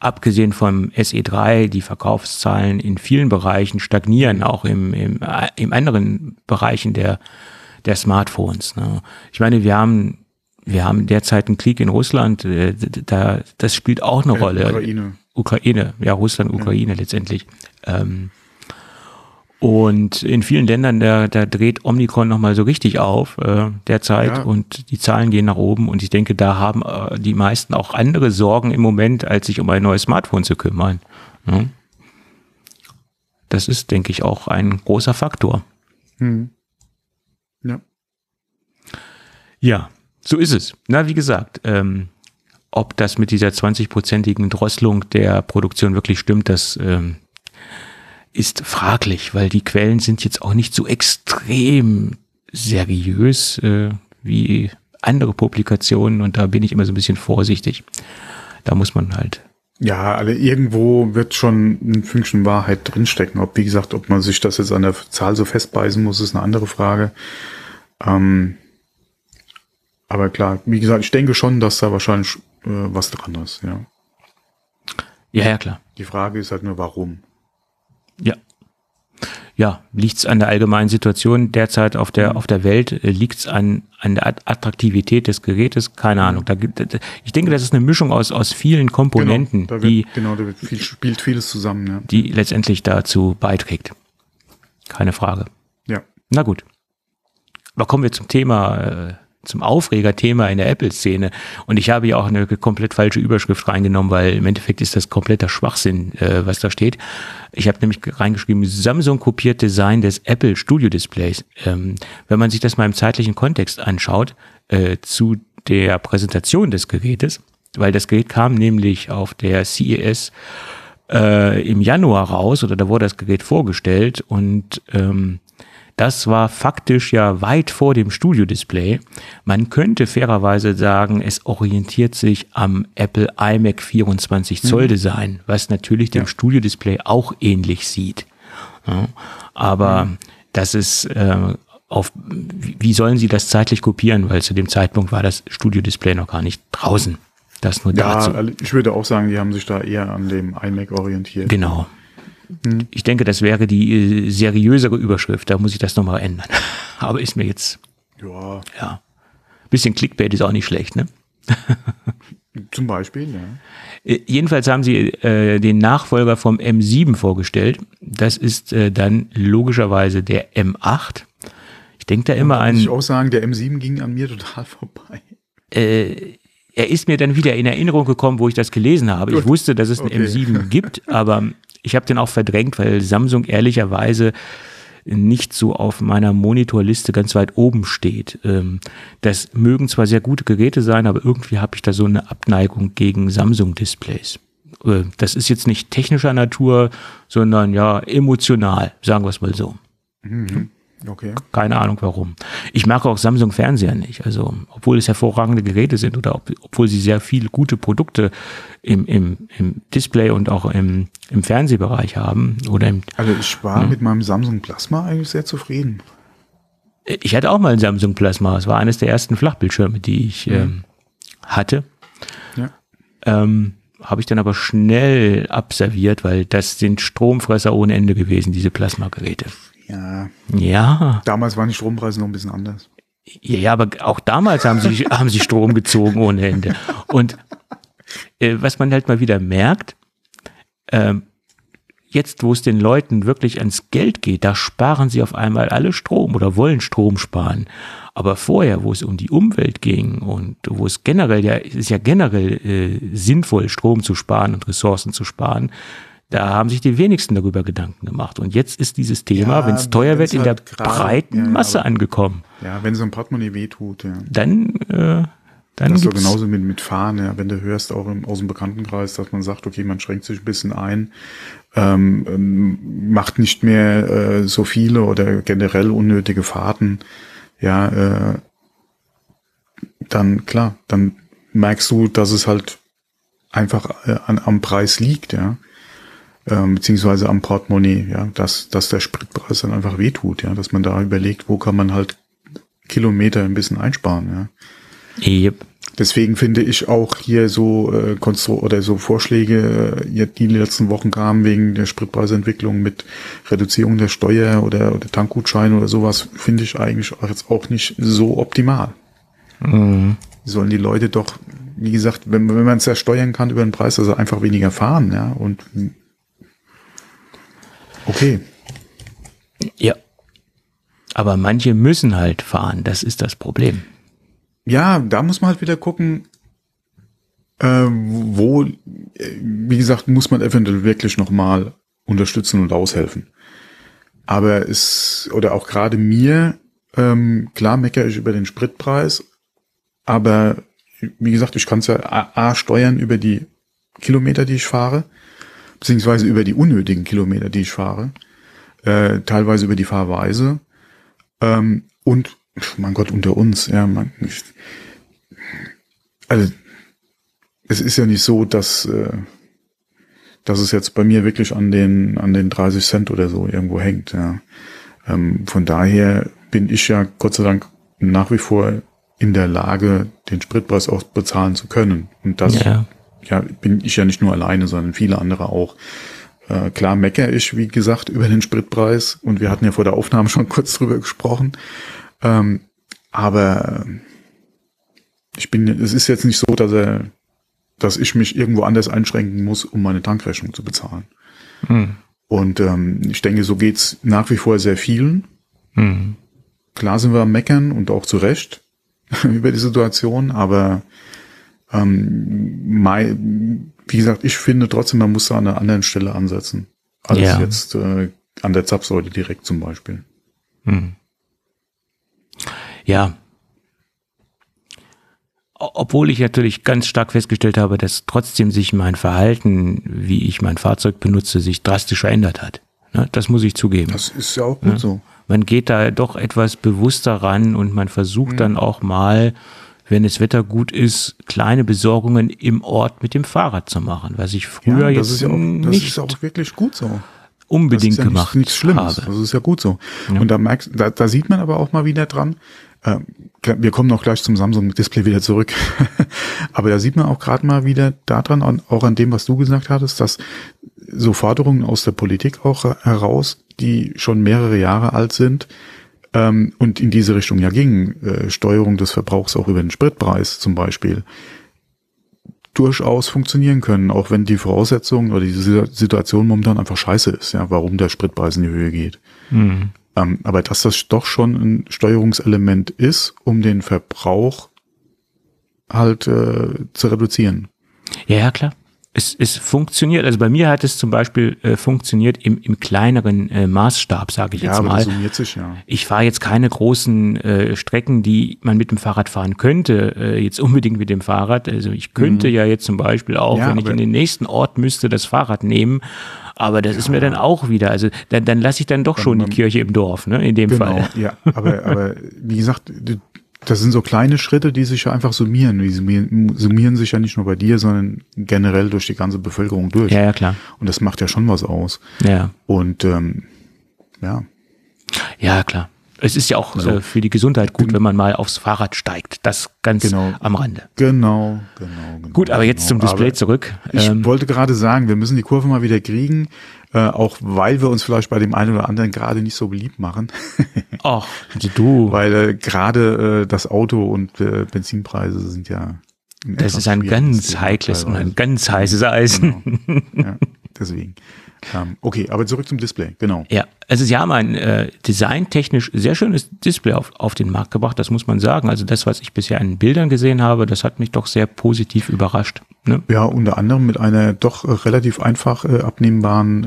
abgesehen vom S E drei, die Verkaufszahlen in vielen Bereichen stagnieren, auch im, im, im anderen Bereichen der, der Smartphones. Ne? Ich meine, wir haben, wir haben derzeit einen Krieg in Russland, äh, da, das spielt auch eine äh, Rolle. Ukraine. Ukraine, ja, Russland, Ukraine ja. letztendlich. Ähm, Und in vielen Ländern, da, da dreht Omikron nochmal so richtig auf äh, derzeit ja. und die Zahlen gehen nach oben und ich denke, da haben äh, die meisten auch andere Sorgen im Moment, als sich um ein neues Smartphone zu kümmern. Ja. Das ist, denke ich, auch ein großer Faktor. Hm. Ja. Ja, so ist es. Na, wie gesagt, ähm, ob das mit dieser zwanzigprozentigen Drosselung der Produktion wirklich stimmt, das ähm, ist fraglich, weil die Quellen sind jetzt auch nicht so extrem seriös äh, wie andere Publikationen und da bin ich immer so ein bisschen vorsichtig. Da muss man halt. Ja, also irgendwo wird schon ein Fünkchen Wahrheit drinstecken. Ob, wie gesagt, ob man sich das jetzt an der Zahl so festbeißen muss, ist eine andere Frage. Ähm, aber klar, wie gesagt, ich denke schon, dass da wahrscheinlich äh, was dran ist, ja. Ja, ja, klar. Die Frage ist halt nur, warum? Ja. Ja, liegt's an der allgemeinen Situation derzeit auf der, auf der Welt? Liegt's an, an der Attraktivität des Gerätes? Keine Ahnung. Da gibt, ich denke, das ist eine Mischung aus, aus vielen Komponenten, genau, da wird, die, genau, da wird viel, spielt vieles zusammen, ja. Die letztendlich dazu beiträgt. Keine Frage. Ja. Na gut. Aber kommen wir zum Thema, äh, zum Aufregerthema in der Apple-Szene. Und ich habe ja auch eine komplett falsche Überschrift reingenommen, weil im Endeffekt ist das kompletter Schwachsinn, äh, was da steht. Ich habe nämlich reingeschrieben, Samsung kopiert Design des Apple Studio Displays. Ähm, wenn man sich das mal im zeitlichen Kontext anschaut, äh, zu der Präsentation des Gerätes, weil das Gerät kam nämlich auf der C E S äh, im Januar raus, oder da wurde das Gerät vorgestellt und ähm, das war faktisch ja weit vor dem Studio-Display. Man könnte fairerweise sagen, es orientiert sich am Apple iMac vierundzwanzig Zoll Design, was natürlich dem ja. Studio-Display auch ähnlich sieht. Ja, aber mhm. das ist äh, auf, wie sollen sie das zeitlich kopieren? Weil zu dem Zeitpunkt war das Studio-Display noch gar nicht draußen. Das nur ja, dazu. Ich würde auch sagen, die haben sich da eher an dem iMac orientiert. Genau. Ich denke, das wäre die seriösere Überschrift. Da muss ich das nochmal ändern. Aber ist mir jetzt. Ja. Ja. Bisschen Clickbait ist auch nicht schlecht, ne? Zum Beispiel, ja. Jedenfalls haben sie äh, den Nachfolger vom M sieben vorgestellt. Das ist äh, dann logischerweise der M acht. Ich denke da immer an. Muss ich auch sagen, der M sieben ging an mir total vorbei. Äh, er ist mir dann wieder in Erinnerung gekommen, wo ich das gelesen habe. Ich wusste, dass es einen okay. M sieben gibt, aber ich habe den auch verdrängt, weil Samsung ehrlicherweise nicht so auf meiner Monitorliste ganz weit oben steht. Das mögen zwar sehr gute Geräte sein, aber irgendwie habe ich da so eine Abneigung gegen Samsung-Displays. Das ist jetzt nicht technischer Natur, sondern ja emotional, sagen wir es mal so. Mhm. Okay. Keine Ahnung warum. Ich mag auch Samsung-Fernseher nicht. Also, obwohl es hervorragende Geräte sind oder ob, obwohl sie sehr viele gute Produkte im, im, im Display und auch im, im Fernsehbereich haben. Oder im, also, ich war ja. mit meinem Samsung Plasma eigentlich sehr zufrieden. Ich hatte auch mal ein Samsung Plasma. Es war eines der ersten Flachbildschirme, die ich mhm. ähm, hatte. Ja. Ähm, habe ich dann aber schnell abserviert, weil das sind Stromfresser ohne Ende gewesen, diese Plasma-Geräte. Ja. Ja. Damals waren die Strompreise noch ein bisschen anders. Ja, ja, aber auch damals haben sie, haben sie Strom gezogen ohne Ende. Und äh, was man halt mal wieder merkt, äh, jetzt, wo es den Leuten wirklich ans Geld geht, da sparen sie auf einmal alle Strom oder wollen Strom sparen. Aber vorher, wo es um die Umwelt ging und wo es generell, ja, es ist ja generell äh, sinnvoll, Strom zu sparen und Ressourcen zu sparen, da haben sich die wenigsten darüber Gedanken gemacht. Und jetzt ist dieses Thema, ja, wenn es teuer wird, in halt der grade, breiten ja, Masse aber, angekommen. Ja, wenn so ein Portemonnaie wehtut, ja. Dann, äh, dann das ist doch genauso mit, mit Fahren, ja. Wenn du hörst, auch im, aus dem Bekanntenkreis, dass man sagt, okay, man schränkt sich ein bisschen ein, ähm, ähm, macht nicht mehr äh, so viele oder generell unnötige Fahrten, ja, äh, dann, klar, dann merkst du, dass es halt einfach äh, an, am Preis liegt, ja. Ähm, beziehungsweise am Portemonnaie, ja, dass, dass der Spritpreis dann einfach wehtut, ja, dass man da überlegt, wo kann man halt Kilometer ein bisschen einsparen, ja. Yep. deswegen finde ich auch hier so äh, Konstru- oder so Vorschläge, äh, die in den letzten Wochen kamen wegen der Spritpreisentwicklung mit Reduzierung der Steuer oder, oder Tankgutscheine oder sowas, finde ich eigentlich auch jetzt auch nicht so optimal. Mhm. Sollen die Leute doch, wie gesagt, wenn, wenn man es ja steuern kann über den Preis, also einfach weniger fahren, ja, und okay. Ja. Aber manche müssen halt fahren, das ist das Problem. Ja, da muss man halt wieder gucken, äh, wo, wie gesagt, muss man eventuell wirklich nochmal unterstützen und aushelfen. Aber es, oder auch gerade mir, ähm, klar meckere ich über den Spritpreis, aber wie gesagt, ich kann es ja A, A steuern über die Kilometer, die ich fahre, beziehungsweise über die unnötigen Kilometer, die ich fahre, äh, teilweise über die Fahrweise, ähm, und mein Gott, unter uns, ja, man, ich, also es ist ja nicht so, dass äh, dass es jetzt bei mir wirklich an den an den dreißig Cent oder so irgendwo hängt. Ja. Ähm, von daher bin ich ja Gott sei Dank nach wie vor in der Lage, den Spritpreis auch bezahlen zu können. Und das ja, ja bin ich ja nicht nur alleine, sondern viele andere auch. Äh, klar meckere ich, wie gesagt, über den Spritpreis, und wir hatten ja vor der Aufnahme schon kurz drüber gesprochen. Ähm, aber ich bin, es ist jetzt nicht so, dass er, dass ich mich irgendwo anders einschränken muss, um meine Tankrechnung zu bezahlen. Mhm. Und ähm, ich denke, so geht's nach wie vor sehr vielen. Mhm. Klar sind wir am Meckern und auch zu Recht über die Situation, aber ähm, mein, wie gesagt, ich finde trotzdem, man muss da an einer anderen Stelle ansetzen, als ja. jetzt äh, an der Zapfsäule direkt zum Beispiel. Mhm. Ja, obwohl ich natürlich ganz stark festgestellt habe, dass trotzdem sich mein Verhalten, wie ich mein Fahrzeug benutze, sich drastisch verändert hat. Das muss ich zugeben. Das ist ja auch gut ja. so. Man geht da doch etwas bewusster ran und man versucht mhm. dann auch mal, wenn das Wetter gut ist, kleine Besorgungen im Ort mit dem Fahrrad zu machen, was ich früher ja, das jetzt ist ja auch, das nicht ist auch wirklich gut so. Unbedingt das ist ja gemacht nichts, nichts Schlimmes. habe. Das ist ja gut so. Ja. Und da merkst, da, da sieht man aber auch mal wieder dran, äh, wir kommen noch gleich zum Samsung-Display wieder zurück, aber da sieht man auch gerade mal wieder daran, auch an dem, was du gesagt hattest, dass so Forderungen aus der Politik auch heraus, die schon mehrere Jahre alt sind, ähm, und in diese Richtung ja gingen, äh, Steuerung des Verbrauchs auch über den Spritpreis zum Beispiel, durchaus funktionieren können, auch wenn die Voraussetzungen oder die Situation momentan einfach scheiße ist, ja, warum der Spritpreis in die Höhe geht. Mhm. Ähm, aber dass das doch schon ein Steuerungselement ist, um den Verbrauch halt äh, zu reduzieren. Ja, ja, klar. Es, es funktioniert. Also bei mir hat es zum Beispiel äh, funktioniert im, im kleineren äh, Maßstab, sage ich ja, jetzt aber mal. Das summiert sich, ja. Ich fahre jetzt keine großen äh, Strecken, die man mit dem Fahrrad fahren könnte, äh, jetzt unbedingt mit dem Fahrrad. Also ich könnte mhm. ja jetzt zum Beispiel auch, ja, wenn ich in den nächsten Ort müsste, das Fahrrad nehmen. Aber das ja. ist mir dann auch wieder, also dann, dann lasse ich dann doch schon die Kirche im Dorf, ne, in dem genau, Fall. Ja, aber, aber wie gesagt, das sind so kleine Schritte, die sich ja einfach summieren. Die summieren, summieren sich ja nicht nur bei dir, sondern generell durch die ganze Bevölkerung durch. Ja, ja, klar. Und das macht ja schon was aus. Ja. Und ähm, ja. Ja, klar. Es ist ja auch so. äh, für die Gesundheit gut, wenn man mal aufs Fahrrad steigt. Das ganz genau. am Rande. Genau, genau, genau. Gut, aber jetzt genau. zum Display aber zurück. Ich ähm, wollte gerade sagen, wir müssen die Kurve mal wieder kriegen, äh, auch weil wir uns vielleicht bei dem einen oder anderen gerade nicht so beliebt machen. Ach, du. Weil äh, gerade äh, das Auto und äh, Benzinpreise sind ja... Das ist ein ganz heikles und ein ganz heißes Eisen. Genau. Ja, deswegen. Um, okay, aber zurück zum Display, genau. Ja, also sie haben ein äh, designtechnisch sehr schönes Display auf, auf den Markt gebracht, das muss man sagen. Also das, was ich bisher an Bildern gesehen habe, das hat mich doch sehr positiv überrascht. Ne? Ja, unter anderem mit einer doch äh, relativ einfach äh, abnehmbaren,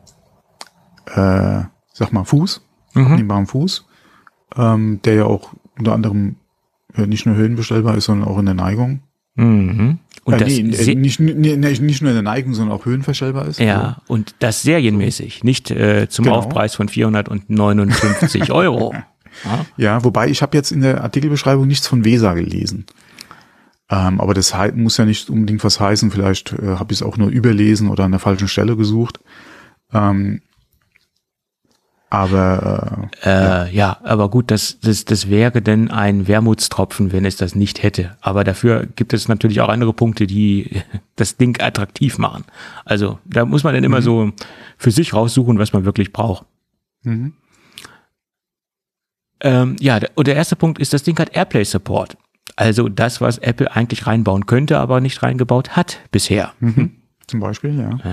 äh, äh, sag mal, Fuß, mhm. abnehmbaren Fuß, ähm, der ja auch unter anderem äh, nicht nur höhenbestellbar ist, sondern auch in der Neigung. Mhm. Und äh, das nee, äh, nicht, nee, nicht nur in der Neigung, sondern auch höhenverstellbar ist. Ja, also. Und das serienmäßig, nicht äh, zum genau. Aufpreis von vierhundertneunundfünfzig Euro. Ja. ja, wobei ich habe jetzt in der Artikelbeschreibung nichts von Weser gelesen. Ähm, aber das muss ja nicht unbedingt was heißen. Vielleicht äh, habe ich es auch nur überlesen oder an der falschen Stelle gesucht. Ähm, Aber äh, äh, ja. ja, aber gut, das, das, das wäre denn ein Wermutstropfen, wenn es das nicht hätte. Aber dafür gibt es natürlich auch andere Punkte, die das Ding attraktiv machen. Also da muss man dann immer mhm. so für sich raussuchen, was man wirklich braucht. Mhm. Ähm, ja, und der erste Punkt ist, das Ding hat Airplay Support. Also das, was Apple eigentlich reinbauen könnte, aber nicht reingebaut hat bisher. Mhm. Zum Beispiel, ja. ja.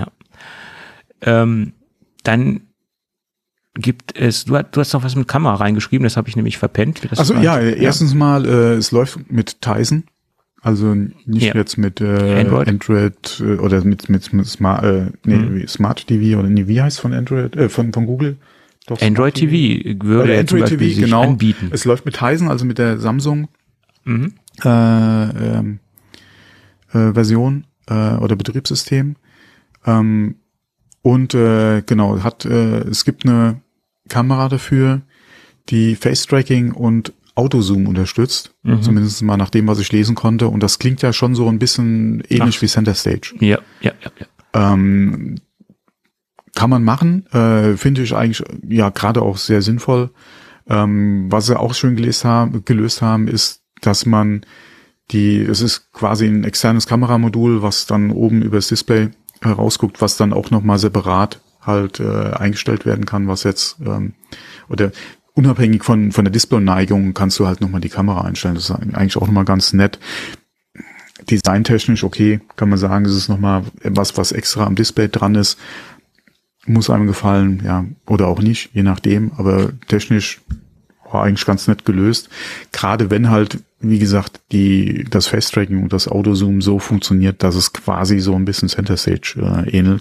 Ähm, dann gibt es, du, du hast noch was mit Kamera reingeschrieben, das habe ich nämlich verpennt. Also ja, ja, erstens mal, äh, es läuft mit Tizen, also nicht ja. jetzt mit äh, Android, Android äh, oder mit, mit, mit Smart, äh, nee, mhm. Smart T V oder nee, wie heißt von Android, äh, von, von Google? Doch, Android T V, T V würde ja zum Beispiel T V, sich genau, anbieten. Es läuft mit Tizen, also mit der Samsung mhm. äh, ähm, äh, Version äh, oder Betriebssystem. Ähm, und äh, genau, hat äh, es gibt eine Kamera dafür, die Face-Tracking und Autozoom unterstützt. Mhm. Zumindest mal nach dem, was ich lesen konnte. Und das klingt ja schon so ein bisschen ähnlich Ach. wie Center Stage. Ja, ja, ja. ja. Ähm, kann man machen, äh, finde ich eigentlich ja gerade auch sehr sinnvoll. Ähm, was sie auch schön gelöst haben, gelöst haben, ist, dass man die, es ist quasi ein externes Kameramodul, was dann oben über das Display rausguckt, was dann auch nochmal separat halt äh, eingestellt werden kann, was jetzt ähm, oder unabhängig von von der Display-Neigung kannst du halt nochmal die Kamera einstellen. Das ist eigentlich auch nochmal ganz nett. Designtechnisch okay, kann man sagen, es ist nochmal was, was extra am Display dran ist. Muss einem gefallen, ja, oder auch nicht, je nachdem, aber technisch war eigentlich ganz nett gelöst. Gerade wenn halt, wie gesagt, die das Face-Tracking und das Autozoom so funktioniert, dass es quasi so ein bisschen Center Stage äh, ähnelt,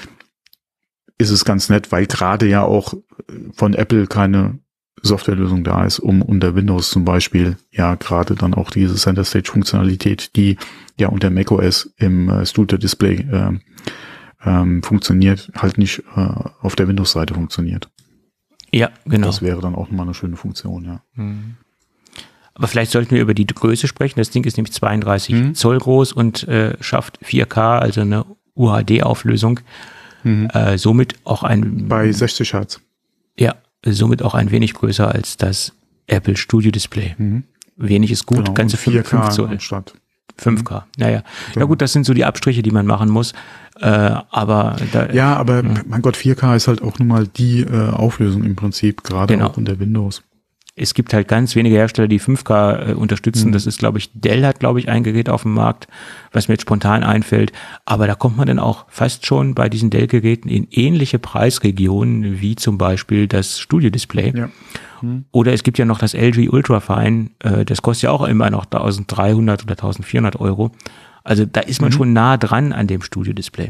ist es ganz nett, weil gerade ja auch von Apple keine Softwarelösung da ist, um unter Windows zum Beispiel ja gerade dann auch diese Center Stage Funktionalität, die ja unter macOS im äh, Studio Display äh, ähm, funktioniert, halt nicht äh, auf der Windows-Seite funktioniert. Ja, genau. Das wäre dann auch nochmal eine schöne Funktion, ja. Mhm. Aber vielleicht sollten wir über die Größe sprechen. Das Ding ist nämlich zweiunddreißig mhm. Zoll groß und äh, schafft vier K, also eine U H D-Auflösung. Mhm. Äh, somit auch ein... Bei sechzig Hertz. Ja, somit auch ein wenig größer als das Apple Studio Display. Mhm. Wenig ist gut, genau, ganze fünf Zoll. Anstatt. fünf K, naja. Ja. ja gut, das sind so die Abstriche, die man machen muss. Äh, aber da, Ja, aber mh. mein Gott, vier K ist halt auch nun mal die äh, Auflösung im Prinzip, gerade genau. auch unter Windows. Es gibt halt ganz wenige Hersteller, die fünf K äh, unterstützen. Mhm. Das ist, glaube ich, Dell hat, glaube ich, ein Gerät auf dem Markt, was mir jetzt spontan einfällt. Aber da kommt man dann auch fast schon bei diesen Dell-Geräten in ähnliche Preisregionen wie zum Beispiel das Studio-Display. Ja. Mhm. Oder es gibt ja noch das L G Ultrafine. Äh, das kostet ja auch immer noch dreizehnhundert oder vierzehnhundert Euro. Also da ist man mhm. schon nah dran an dem Studio-Display.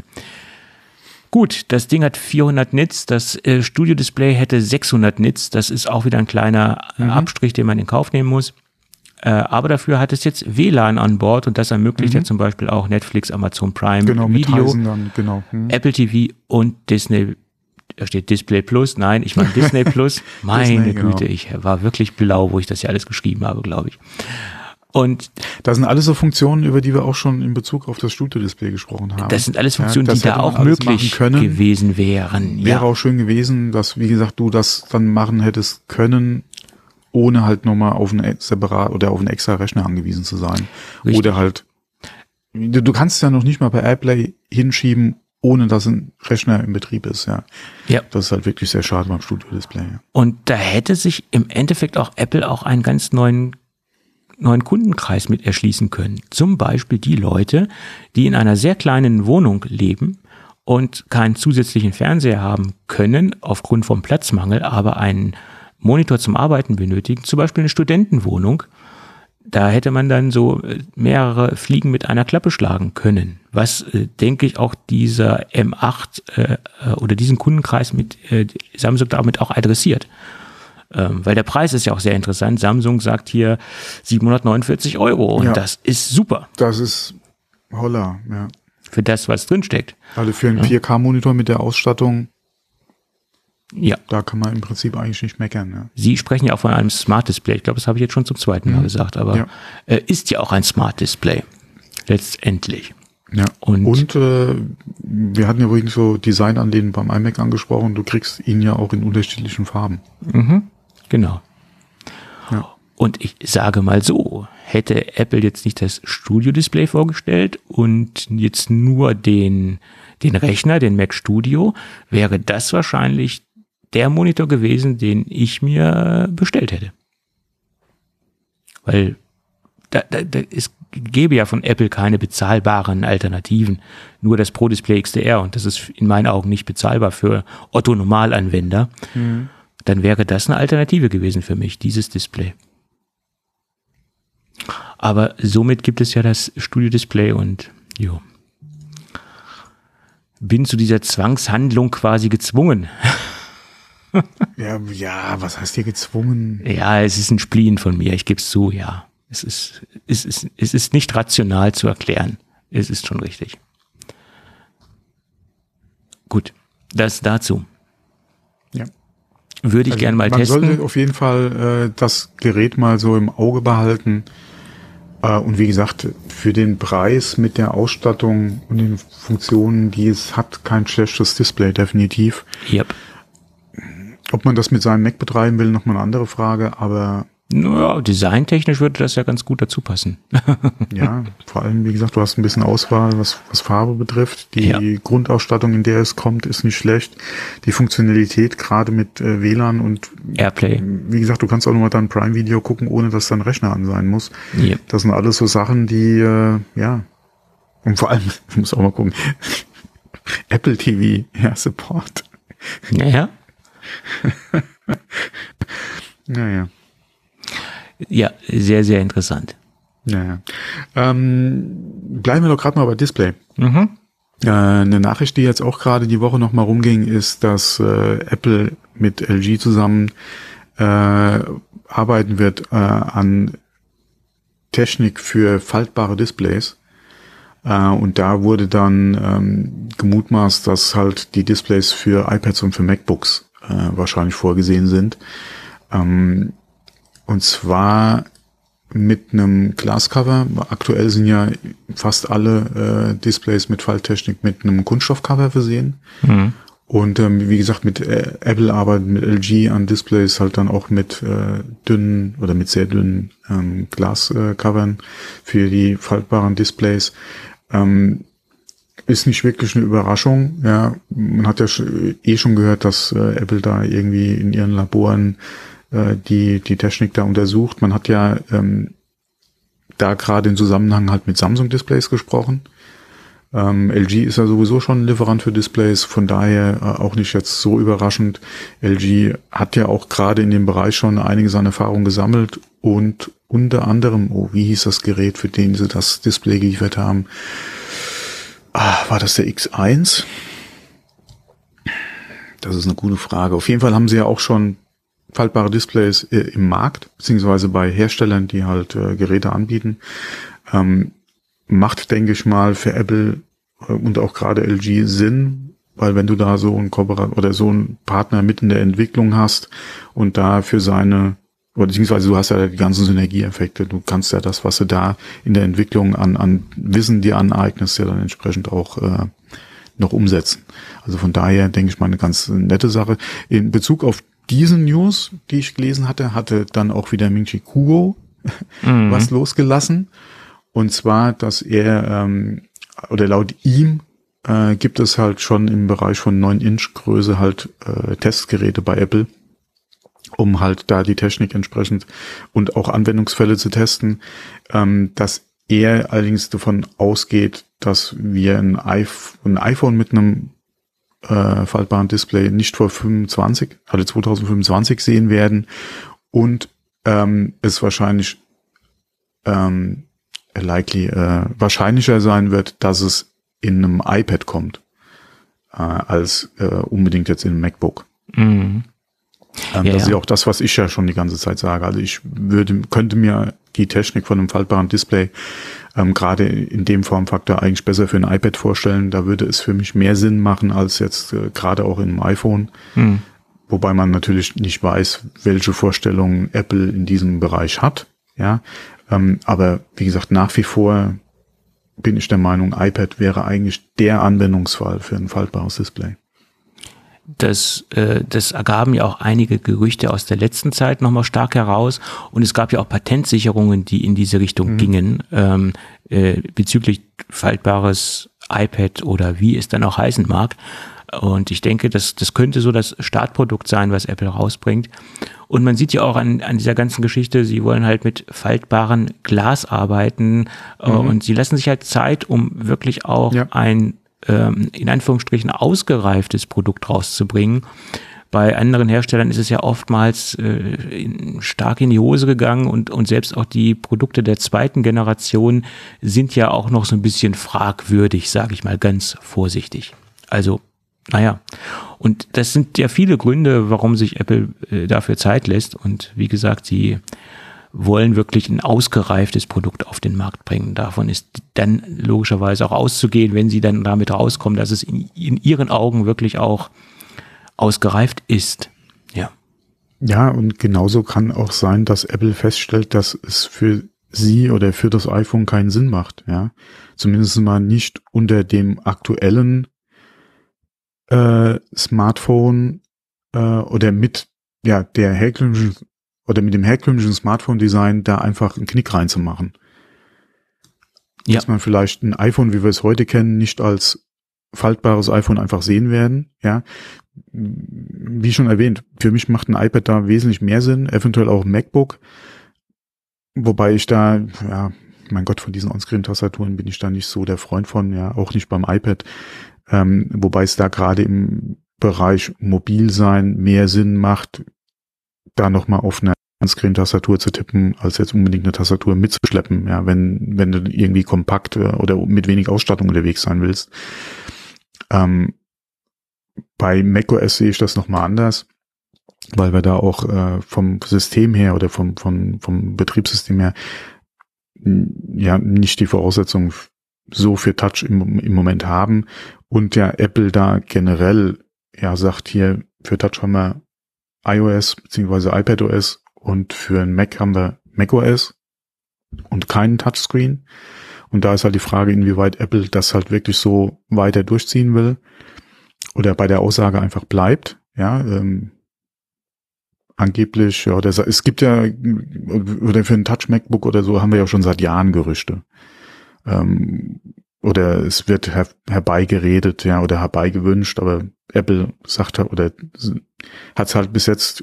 Gut, das Ding hat vierhundert Nits, das äh, Studio-Display hätte sechshundert Nits, das ist auch wieder ein kleiner mhm. Abstrich, den man in Kauf nehmen muss. Äh, aber dafür hat es jetzt W L A N an Bord und das ermöglicht mhm. ja zum Beispiel auch Netflix, Amazon Prime, genau, Video, dann, genau. mhm. Apple T V und Disney, da steht Display Plus, nein, ich meine Disney Plus, meine Disney, Güte, genau. Ich war wirklich blau, wo ich das ja alles geschrieben habe, glaube ich. Und das sind alles so Funktionen, über die wir auch schon in Bezug auf das Studio-Display gesprochen haben. Das sind alles Funktionen, ja, die da auch möglich können, gewesen wären. Wäre ja. auch schön gewesen, dass, wie gesagt, du das dann machen hättest können, ohne halt nochmal auf einen separat oder auf einen extra Rechner angewiesen zu sein. Richtig. Oder halt, du, du kannst ja noch nicht mal per AirPlay hinschieben, ohne dass ein Rechner im Betrieb ist. Ja, ja. Das ist halt wirklich sehr schade beim Studio-Display. Ja. Und da hätte sich im Endeffekt auch Apple auch einen ganz neuen neuen Kundenkreis mit erschließen können. Zum Beispiel die Leute, die in einer sehr kleinen Wohnung leben und keinen zusätzlichen Fernseher haben können, aufgrund vom Platzmangel, aber einen Monitor zum Arbeiten benötigen, zum Beispiel eine Studentenwohnung. Da hätte man dann so mehrere Fliegen mit einer Klappe schlagen können, was, äh, denke ich, auch dieser M acht äh, oder diesen Kundenkreis mit äh, Samsung damit auch adressiert. Ähm, weil der Preis ist ja auch sehr interessant. Samsung sagt hier siebenhundertneunundvierzig Euro und ja, das ist super. Das ist holla, ja. Für das, was drinsteckt. Also für einen ja. vier K Monitor mit der Ausstattung, ja, da kann man im Prinzip eigentlich nicht meckern. Ja. Sie sprechen ja auch von einem Smart Display. Ich glaube, das habe ich jetzt schon zum zweiten Mal mhm. gesagt, aber ja. äh, ist ja auch ein Smart Display. Letztendlich. Ja. Und, und äh, wir hatten ja wirklich so Designanlehnen beim iMac angesprochen. Du kriegst ihn ja auch in unterschiedlichen Farben. Mhm, genau. Ja. Und ich sage mal so, hätte Apple jetzt nicht das Studio-Display vorgestellt und jetzt nur den, den Rechner, den Mac Studio, wäre das wahrscheinlich der Monitor gewesen, den ich mir bestellt hätte. Weil da, da, da, es gäbe ja von Apple keine bezahlbaren Alternativen. Nur das Pro Display X D R und das ist in meinen Augen nicht bezahlbar für Otto-Normalanwender. Mhm. Dann wäre das eine Alternative gewesen für mich, dieses Display. Aber somit gibt es ja das Studio-Display und jo. Bin zu dieser Zwangshandlung quasi gezwungen. Ja, ja, was heißt hier gezwungen? Ja, es ist ein Spleen von mir, ich gebe es zu, ja. Es ist, es ist, es ist nicht rational zu erklären. Es ist schon richtig. Gut, das dazu. Ja. Würde ich also gerne mal man testen. Man sollte auf jeden Fall äh, das Gerät mal so im Auge behalten. Äh, und wie gesagt, für den Preis mit der Ausstattung und den Funktionen, die es hat, kein schlechtes Display, definitiv. Yep. Ob man das mit seinem Mac betreiben will, nochmal eine andere Frage, aber naja, designtechnisch würde das ja ganz gut dazu passen. Ja, vor allem, wie gesagt, du hast ein bisschen Auswahl, was, was Farbe betrifft. Die ja. Grundausstattung, in der es kommt, ist nicht schlecht. Die Funktionalität, gerade mit äh, W L A N und Airplay. Wie gesagt, du kannst auch nochmal dein Prime-Video gucken, ohne dass dein Rechner an sein muss. Yep. Das sind alles so Sachen, die, äh, ja, und vor allem, ich muss auch mal gucken, Apple T V, ja, Support. Naja. Naja. Ja, sehr, sehr interessant. Naja. Ähm, bleiben wir doch gerade mal bei Display. Mhm. Äh, eine Nachricht, die jetzt auch gerade die Woche noch mal rumging, ist, dass äh, Apple mit L G zusammen äh, arbeiten wird äh, an Technik für faltbare Displays. Äh, und da wurde dann ähm, gemutmaßt, dass halt die Displays für iPads und für MacBooks äh, wahrscheinlich vorgesehen sind. Ähm, Und zwar mit einem Glascover. Aktuell sind ja fast alle äh, Displays mit Falttechnik mit einem Kunststoffcover versehen. Mhm. Und ähm, wie gesagt, mit äh, Apple arbeitet mit L G an Displays halt dann auch mit äh, dünnen oder mit sehr dünnen ähm, Glascovern äh, für die faltbaren Displays. Ähm, ist nicht wirklich eine Überraschung. Ja, man hat ja eh schon gehört, dass äh, Apple da irgendwie in ihren Laboren die die Technik da untersucht. Man hat ja ähm, da gerade im Zusammenhang halt mit Samsung-Displays gesprochen. Ähm, L G ist ja sowieso schon ein Lieferant für Displays, von daher äh, auch nicht jetzt so überraschend. L G hat ja auch gerade in dem Bereich schon einiges an Erfahrung gesammelt und unter anderem, oh, wie hieß das Gerät, für den sie das Display geliefert haben? Ah, war das der X eins? Das ist eine gute Frage. Auf jeden Fall haben sie ja auch schon faltbare Displays äh, im Markt, beziehungsweise bei Herstellern, die halt äh, Geräte anbieten. Ähm, macht, denke ich mal, für Apple äh, und auch gerade L G Sinn, weil wenn du da so einen Kooperat oder so einen Partner mit in der Entwicklung hast und da für seine, oder beziehungsweise du hast ja die ganzen Synergieeffekte, du kannst ja das, was du da in der Entwicklung an, an Wissen dir aneignest, ja dann entsprechend auch äh, noch umsetzen. Also von daher denke ich mal eine ganz nette Sache. In Bezug auf diese News, die ich gelesen hatte, hatte dann auch wieder Ming-Chi Kuo mhm. was losgelassen. Und zwar, dass er, ähm, oder laut ihm, äh, gibt es halt schon im Bereich von neun Inch Größe halt äh, Testgeräte bei Apple, um halt da die Technik entsprechend und auch Anwendungsfälle zu testen. Ähm, dass er allerdings davon ausgeht, dass wir ein, iPhone, ein iPhone mit einem Äh, faltbaren Display nicht vor fünfundzwanzig, also zwanzig fünfundzwanzig sehen werden und ähm, es wahrscheinlich ähm, likely äh, wahrscheinlicher sein wird, dass es in einem iPad kommt, äh, als äh, unbedingt jetzt in einem MacBook. Mhm. Ähm, ja, das ist ja ja auch das, was ich ja schon die ganze Zeit sage. Also ich würde, könnte mir die Technik von einem faltbaren Display ähm, gerade in dem Formfaktor eigentlich besser für ein iPad vorstellen. Da würde es für mich mehr Sinn machen als jetzt äh, gerade auch in einem iPhone. Mhm. Wobei man natürlich nicht weiß, welche Vorstellungen Apple in diesem Bereich hat. Ja, ähm, aber wie gesagt, nach wie vor bin ich der Meinung, iPad wäre eigentlich der Anwendungsfall für ein faltbares Display. Das, äh, das ergaben ja auch einige Gerüchte aus der letzten Zeit nochmal stark heraus und es gab ja auch Patentsicherungen, die in diese Richtung mhm. gingen, ähm, äh, bezüglich faltbares iPad oder wie es dann auch heißen mag. Und ich denke, das, das könnte so das Startprodukt sein, was Apple rausbringt. Und man sieht ja auch an, an dieser ganzen Geschichte, sie wollen halt mit faltbaren Glas arbeiten mhm. und sie lassen sich halt Zeit, um wirklich auch ja. ein ähm, in Anführungsstrichen ausgereiftes Produkt rauszubringen. Bei anderen Herstellern ist es ja oftmals äh, in, stark in die Hose gegangen und, und selbst auch die Produkte der zweiten Generation sind ja auch noch so ein bisschen fragwürdig, sage ich mal ganz vorsichtig. Also Naja, und das sind ja viele Gründe, warum sich Apple äh, dafür Zeit lässt. Und wie gesagt, sie wollen wirklich ein ausgereiftes Produkt auf den Markt bringen. Davon ist dann logischerweise auch auszugehen, wenn sie dann damit rauskommen, dass es in, in ihren Augen wirklich auch ausgereift ist. Ja. Ja, und genauso kann auch sein, dass Apple feststellt, dass es für sie oder für das iPhone keinen Sinn macht. Ja, zumindest mal nicht unter dem aktuellen Äh, Smartphone äh, oder mit ja der herkömmlichen oder mit dem herkömmlichen Smartphone-Design da einfach einen Knick reinzumachen. Ja. Dass man vielleicht ein iPhone, wie wir es heute kennen, nicht als faltbares iPhone einfach sehen werden. Ja, wie schon erwähnt, für mich macht ein iPad da wesentlich mehr Sinn, eventuell auch ein MacBook, wobei ich da, ja, mein Gott, von diesen On-Screen-Tastaturen bin ich da nicht so der Freund von, ja, auch nicht beim iPad. Ähm, wobei es da gerade im Bereich Mobilsein mehr Sinn macht, da nochmal auf eine On-Screen-Tastatur zu tippen, als jetzt unbedingt eine Tastatur mitzuschleppen, ja, wenn, wenn du irgendwie kompakt oder mit wenig Ausstattung unterwegs sein willst. Ähm, bei macOS sehe ich das nochmal anders, weil wir da auch äh, vom System her oder vom, vom, vom Betriebssystem her ja nicht die Voraussetzungen so für Touch im, im Moment haben und ja Apple da generell ja sagt, hier für Touch haben wir iOS bzw. iPadOS und für ein Mac haben wir macOS und keinen Touchscreen. Und da ist halt die Frage, inwieweit Apple das halt wirklich so weiter durchziehen will oder bei der Aussage einfach bleibt. Ja, ähm, angeblich, ja, oder es gibt ja, oder für ein Touch-MacBook oder so haben wir ja schon seit Jahren Gerüchte. Ähm, oder es wird her, herbeigeredet, ja, oder herbeigewünscht, aber Apple sagt halt, oder hat es halt bis jetzt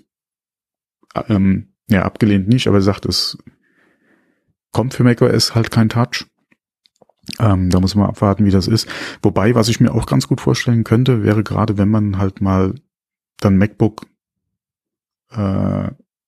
ähm, ja abgelehnt nicht, aber sagt, es kommt für macOS halt kein Touch. Ähm, da muss man abwarten, wie das ist. Wobei, was ich mir auch ganz gut vorstellen könnte, wäre gerade, wenn man halt mal dann MacBook äh,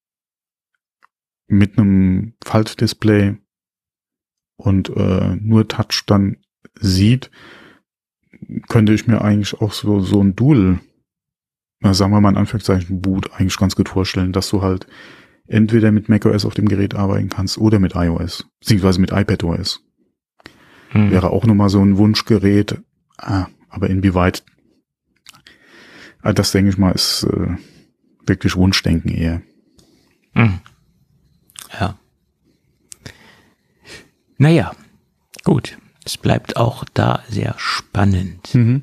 mit einem Faltdisplay und äh, nur Touch dann sieht, könnte ich mir eigentlich auch so so ein Dual, na, sagen wir mal in Anführungszeichen Boot, eigentlich ganz gut vorstellen, dass du halt entweder mit macOS auf dem Gerät arbeiten kannst oder mit iOS, beziehungsweise mit iPadOS. Hm. Wäre auch nochmal so ein Wunschgerät, ah, aber inwieweit, ah, das denke ich mal ist äh, wirklich Wunschdenken eher. Hm. Ja. Naja, gut. Es bleibt auch da sehr spannend. Mhm.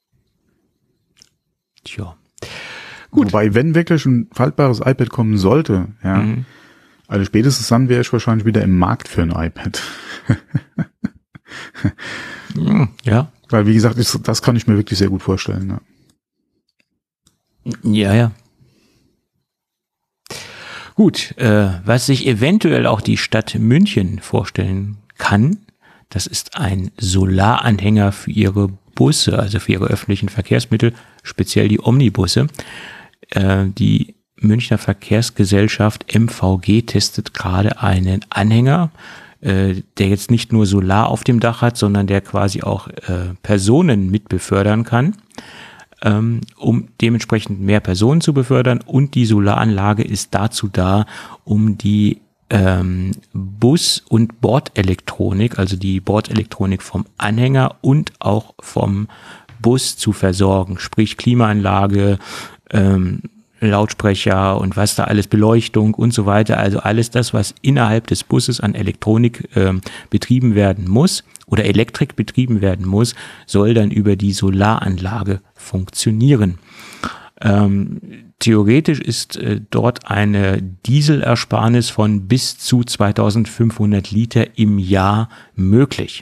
Tja. Gut. Wobei, wenn wirklich ein faltbares iPad kommen sollte, ja, mhm. also spätestens dann wäre ich wahrscheinlich wieder im Markt für ein iPad. Ja. Weil, wie gesagt, ich, das kann ich mir wirklich sehr gut vorstellen. Ja, ja. ja. Gut, äh, was sich eventuell auch die Stadt München vorstellen kann, das ist ein Solaranhänger für ihre Busse, also für ihre öffentlichen Verkehrsmittel, speziell die Omnibusse. Äh, die Münchner Verkehrsgesellschaft M V G testet gerade einen Anhänger, äh, der jetzt nicht nur Solar auf dem Dach hat, sondern der quasi auch äh, Personen mit befördern kann, ähm, um dementsprechend mehr Personen zu befördern. Und die Solaranlage ist dazu da, um die ähm, Bus- und Bordelektronik, also die Bordelektronik vom Anhänger und auch vom Bus zu versorgen, sprich Klimaanlage, ähm, Lautsprecher und was da alles, Beleuchtung und so weiter, also alles das, was innerhalb des Busses an Elektronik ähm, betrieben werden muss oder Elektrik betrieben werden muss, soll dann über die Solaranlage funktionieren. Ähm, theoretisch ist äh, dort eine Dieselersparnis von bis zu zweitausendfünfhundert Liter im Jahr möglich.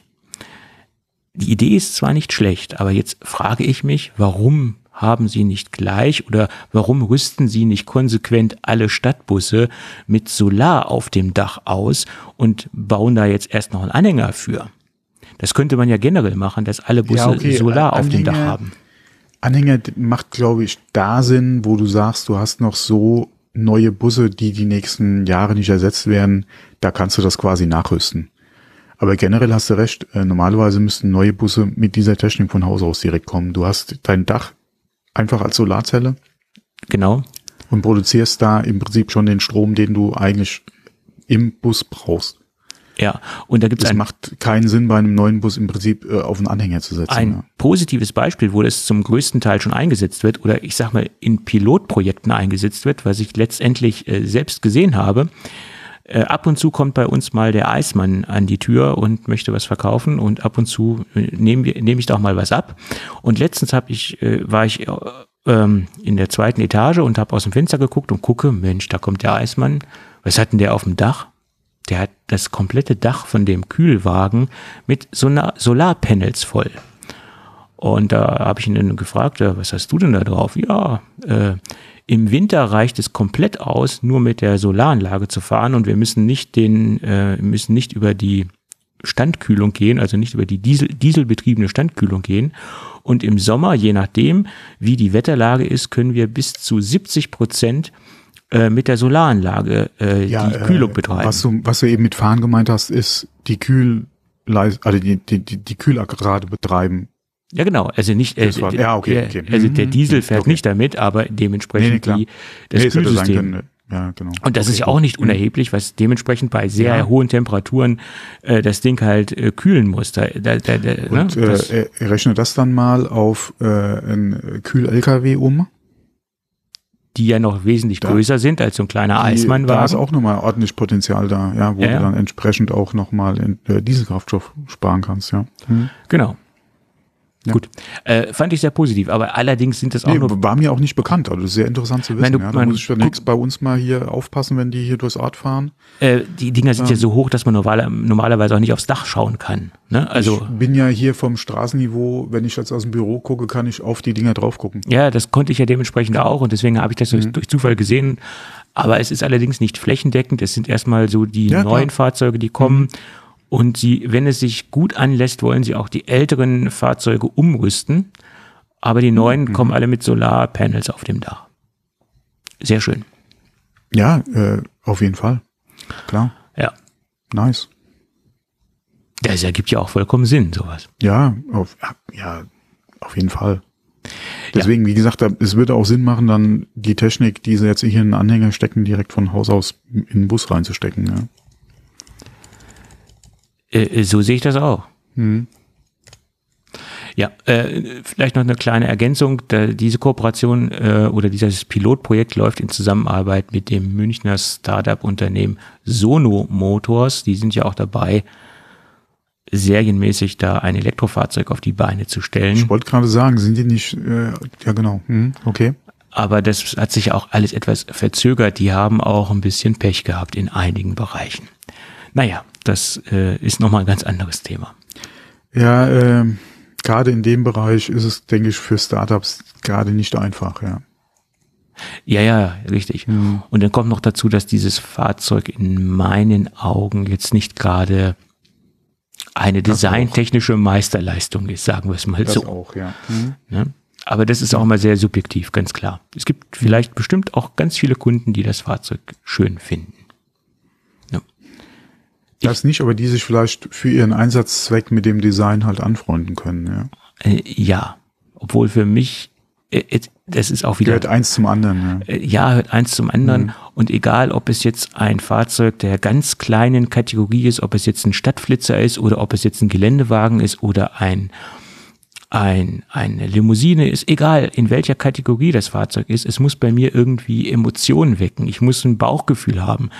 Die Idee ist zwar nicht schlecht, aber jetzt frage ich mich, warum haben Sie nicht gleich oder warum rüsten Sie nicht konsequent alle Stadtbusse mit Solar auf dem Dach aus und bauen da jetzt erst noch einen Anhänger für? Das könnte man ja generell machen, dass alle Busse ja, okay. Solar Anhänger, auf dem Dach haben. Anhänger macht, glaube ich, da Sinn, wo du sagst, du hast noch so neue Busse, die die nächsten Jahre nicht ersetzt werden, da kannst du das quasi nachrüsten. Aber generell hast du recht, äh, normalerweise müssten neue Busse mit dieser Technik von Haus aus direkt kommen. Du hast dein Dach einfach als Solarzelle. Genau. Und produzierst da im Prinzip schon den Strom, den du eigentlich im Bus brauchst. Ja, und da gibt es Es macht keinen Sinn, bei einem neuen Bus im Prinzip äh, auf einen Anhänger zu setzen. Ein ja. positives Beispiel, wo das zum größten Teil schon eingesetzt wird oder ich sag mal in Pilotprojekten eingesetzt wird, was ich letztendlich äh, selbst gesehen habe. Äh, ab und zu kommt bei uns mal der Eismann an die Tür und möchte was verkaufen und ab und zu äh, nehme nehm ich da auch mal was ab. Und letztens hab ich, äh, war ich äh, ähm, in der zweiten Etage und habe aus dem Fenster geguckt und gucke, Mensch, da kommt der Eismann. Was hat denn der auf dem Dach? Der hat das komplette Dach von dem Kühlwagen mit Solar- Solarpanels voll. Und da habe ich ihn dann gefragt, ja, was hast du denn da drauf? Ja, äh, im Winter reicht es komplett aus, nur mit der Solaranlage zu fahren und wir müssen nicht den, äh, müssen nicht über die Standkühlung gehen, also nicht über die Diesel, dieselbetriebene Standkühlung gehen. Und im Sommer, je nachdem, wie die Wetterlage ist, können wir bis zu siebzig Prozent mit der Solaranlage äh, ja, die Kühlung äh, betreiben. Was du, was du eben mit Fahren gemeint hast, ist die Kühl, also die, die, die, die Kühlaggregate betreiben. Ja, genau. Also nicht, äh, war, ja, okay, okay. also der Diesel fährt okay. nicht damit, aber dementsprechend nee, nee, die, das nee, Kühlsystem. Können, ja, genau. Und das okay, ist ja auch nicht unerheblich, was dementsprechend bei sehr ja. hohen Temperaturen äh, das Ding halt äh, kühlen muss. Da, da, da, da, Und ne? das, äh, rechne das dann mal auf äh, einen Kühl-L K W um. Die ja noch wesentlich da, größer sind als so ein kleiner die, Eismannwagen. Da ist auch nochmal ordentlich Potenzial da, ja, wo ja, du dann entsprechend auch nochmal äh, Dieselkraftstoff sparen kannst, ja. Mhm. Genau. Ja. Gut, äh, fand ich sehr positiv, aber allerdings sind das auch nee, nur... war mir auch nicht bekannt, also das ist sehr interessant zu wissen. Meine, ja. Da man, muss ich demnächst bei uns mal hier aufpassen, wenn die hier durchs Ort fahren. Äh, die Dinger sind ja. ja so hoch, dass man normaler, normalerweise auch nicht aufs Dach schauen kann. Ne? Also, ich bin ja hier vom Straßenniveau, wenn ich jetzt aus dem Büro gucke, kann ich auf die Dinger drauf gucken. Ja, das konnte ich ja dementsprechend auch und deswegen habe ich das mhm. durch Zufall gesehen. Aber es ist allerdings nicht flächendeckend. Es sind erstmal so die ja, neuen klar. Fahrzeuge, die kommen. Mhm. Und sie, wenn es sich gut anlässt, wollen sie auch die älteren Fahrzeuge umrüsten. Aber die neuen mhm. kommen alle mit Solarpanels auf dem Dach. Sehr schön. Ja, äh, auf jeden Fall. Klar. Ja. Nice. Das ergibt ja auch vollkommen Sinn, sowas. Ja, auf, ja, auf jeden Fall. Deswegen, ja. wie gesagt, es würde auch Sinn machen, dann die Technik, die sie jetzt hier in den Anhänger stecken, direkt von Haus aus in den Bus reinzustecken. Ja. Äh, so sehe ich das auch. Mhm. Ja, äh, vielleicht noch eine kleine Ergänzung. Da, diese Kooperation äh, oder dieses Pilotprojekt läuft in Zusammenarbeit mit dem Münchner Startup-Unternehmen Sono Motors. Die sind ja auch dabei, serienmäßig da ein Elektrofahrzeug auf die Beine zu stellen. Ich wollte gerade sagen, sind die nicht, äh, ja genau, hm, okay. Aber das hat sich auch alles etwas verzögert. Die haben auch ein bisschen Pech gehabt in einigen Bereichen. Naja, das äh, ist nochmal ein ganz anderes Thema. Ja, äh, gerade in dem Bereich ist es, denke ich, für Startups gerade nicht einfach, ja. Ja, ja, richtig. Mhm. Und dann kommt noch dazu, dass dieses Fahrzeug in meinen Augen jetzt nicht gerade eine designtechnische Meisterleistung ist, sagen wir es mal das so. Auch, ja. Mhm. Ja, aber das ist auch immer sehr subjektiv, ganz klar. Es gibt vielleicht bestimmt auch ganz viele Kunden, die das Fahrzeug schön finden. Ja. Das nicht, aber die sich vielleicht für ihren Einsatzzweck mit dem Design halt anfreunden können. Ja, äh, ja. Obwohl für mich, äh, das ist auch wieder... Gehört eins zum anderen. Ja, äh, ja hört eins zum anderen. Mhm. Und egal, ob es jetzt ein Fahrzeug der ganz kleinen Kategorie ist, ob es jetzt ein Stadtflitzer ist oder ob es jetzt ein Geländewagen ist oder ein, ein, eine Limousine ist, egal in welcher Kategorie das Fahrzeug ist, es muss bei mir irgendwie Emotionen wecken. Ich muss ein Bauchgefühl haben.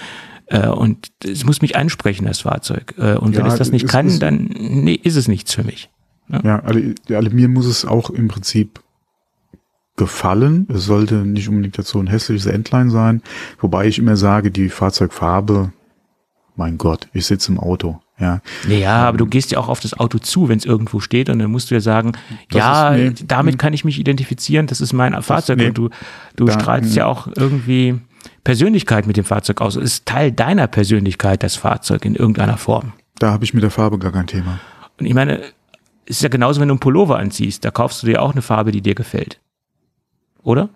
Äh, und es muss mich ansprechen, das Fahrzeug. Äh, und ja, wenn es das nicht es kann, dann nee, ist es nichts für mich. Ja, ja also, also mir muss es auch im Prinzip gefallen. Es sollte nicht unbedingt dazu ein hässliches Entlein sein. Wobei ich immer sage, die Fahrzeugfarbe, mein Gott, ich sitze im Auto. Ja, ja, aber du gehst ja auch auf das Auto zu, wenn es irgendwo steht, und dann musst du ja sagen, das ja, ist, nee, damit kann ich mich identifizieren, das ist mein das, Fahrzeug. Nee, und du, du da, strahlst ja auch irgendwie Persönlichkeit mit dem Fahrzeug aus. Es ist Teil deiner Persönlichkeit, das Fahrzeug in irgendeiner Form. Da habe ich mit der Farbe gar kein Thema. Und ich meine, es ist ja genauso, wenn du einen Pullover anziehst, da kaufst du dir auch eine Farbe, die dir gefällt. Oder?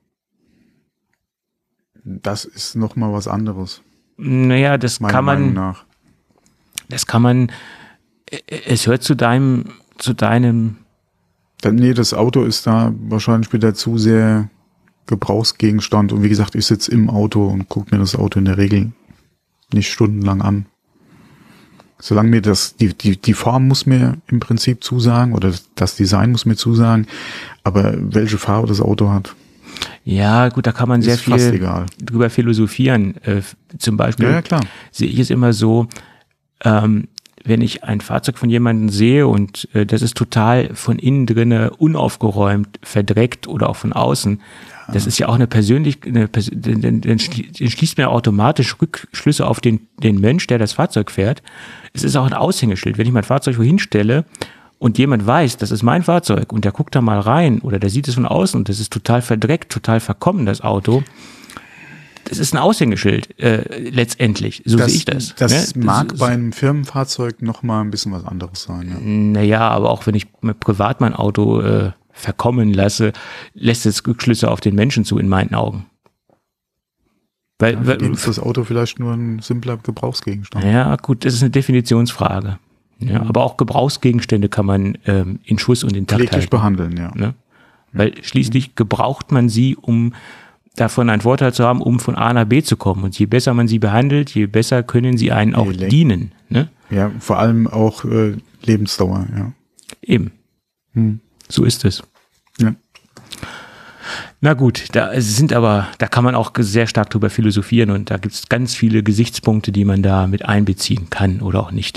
Das ist nochmal was anderes. Naja, das meiner kann man... Meinung nach. Das kann man, es hört zu deinem, zu deinem. Nee, das Auto ist da wahrscheinlich wieder zu sehr Gebrauchsgegenstand. Und wie gesagt, ich sitze im Auto und gucke mir das Auto in der Regel nicht stundenlang an. Solange mir das, die, die, die Form muss mir im Prinzip zusagen oder das Design muss mir zusagen, aber welche Farbe das Auto hat. Ja, gut, da kann man sehr viel drüber philosophieren. Äh, zum Beispiel ja, ja, klar. sehe ich es immer so, Ähm, wenn ich ein Fahrzeug von jemandem sehe und äh, das ist total von innen drinne unaufgeräumt, verdreckt oder auch von außen, ja. Das ist ja auch eine persönlich, eine, dann, dann schließt man automatisch Rückschlüsse auf den, den Mensch, der das Fahrzeug fährt. Es ist auch ein Aushängeschild. Wenn ich mein Fahrzeug wohin stelle und jemand weiß, das ist mein Fahrzeug und der guckt da mal rein oder der sieht es von außen und das ist total verdreckt, total verkommen, das Auto. Das ist ein Aushängeschild, äh, letztendlich. So das, sehe ich das. Das ne? mag das, bei einem Firmenfahrzeug noch mal ein bisschen was anderes sein. Ja. Naja, aber auch wenn ich privat mein Auto äh, verkommen lasse, lässt es Rückschlüsse auf den Menschen zu, in meinen Augen. Weil, ja, weil ist das Auto vielleicht nur ein simpler Gebrauchsgegenstand. Ja, gut, das ist eine Definitionsfrage. Ja, mhm. Aber auch Gebrauchsgegenstände kann man ähm, in Schuss und intakt pfleglich halten. behandeln, ja. Ne? Weil schließlich gebraucht man sie, um davon einen Vorteil zu haben, um von A nach B zu kommen. Und je besser man sie behandelt, je besser können sie einen auch Lenk. dienen. Ne? Ja, vor allem auch äh, Lebensdauer, ja. Eben. Hm. So ist es. Ja. Na gut, da sind aber, da kann man auch sehr stark drüber philosophieren und da gibt es ganz viele Gesichtspunkte, die man da mit einbeziehen kann oder auch nicht.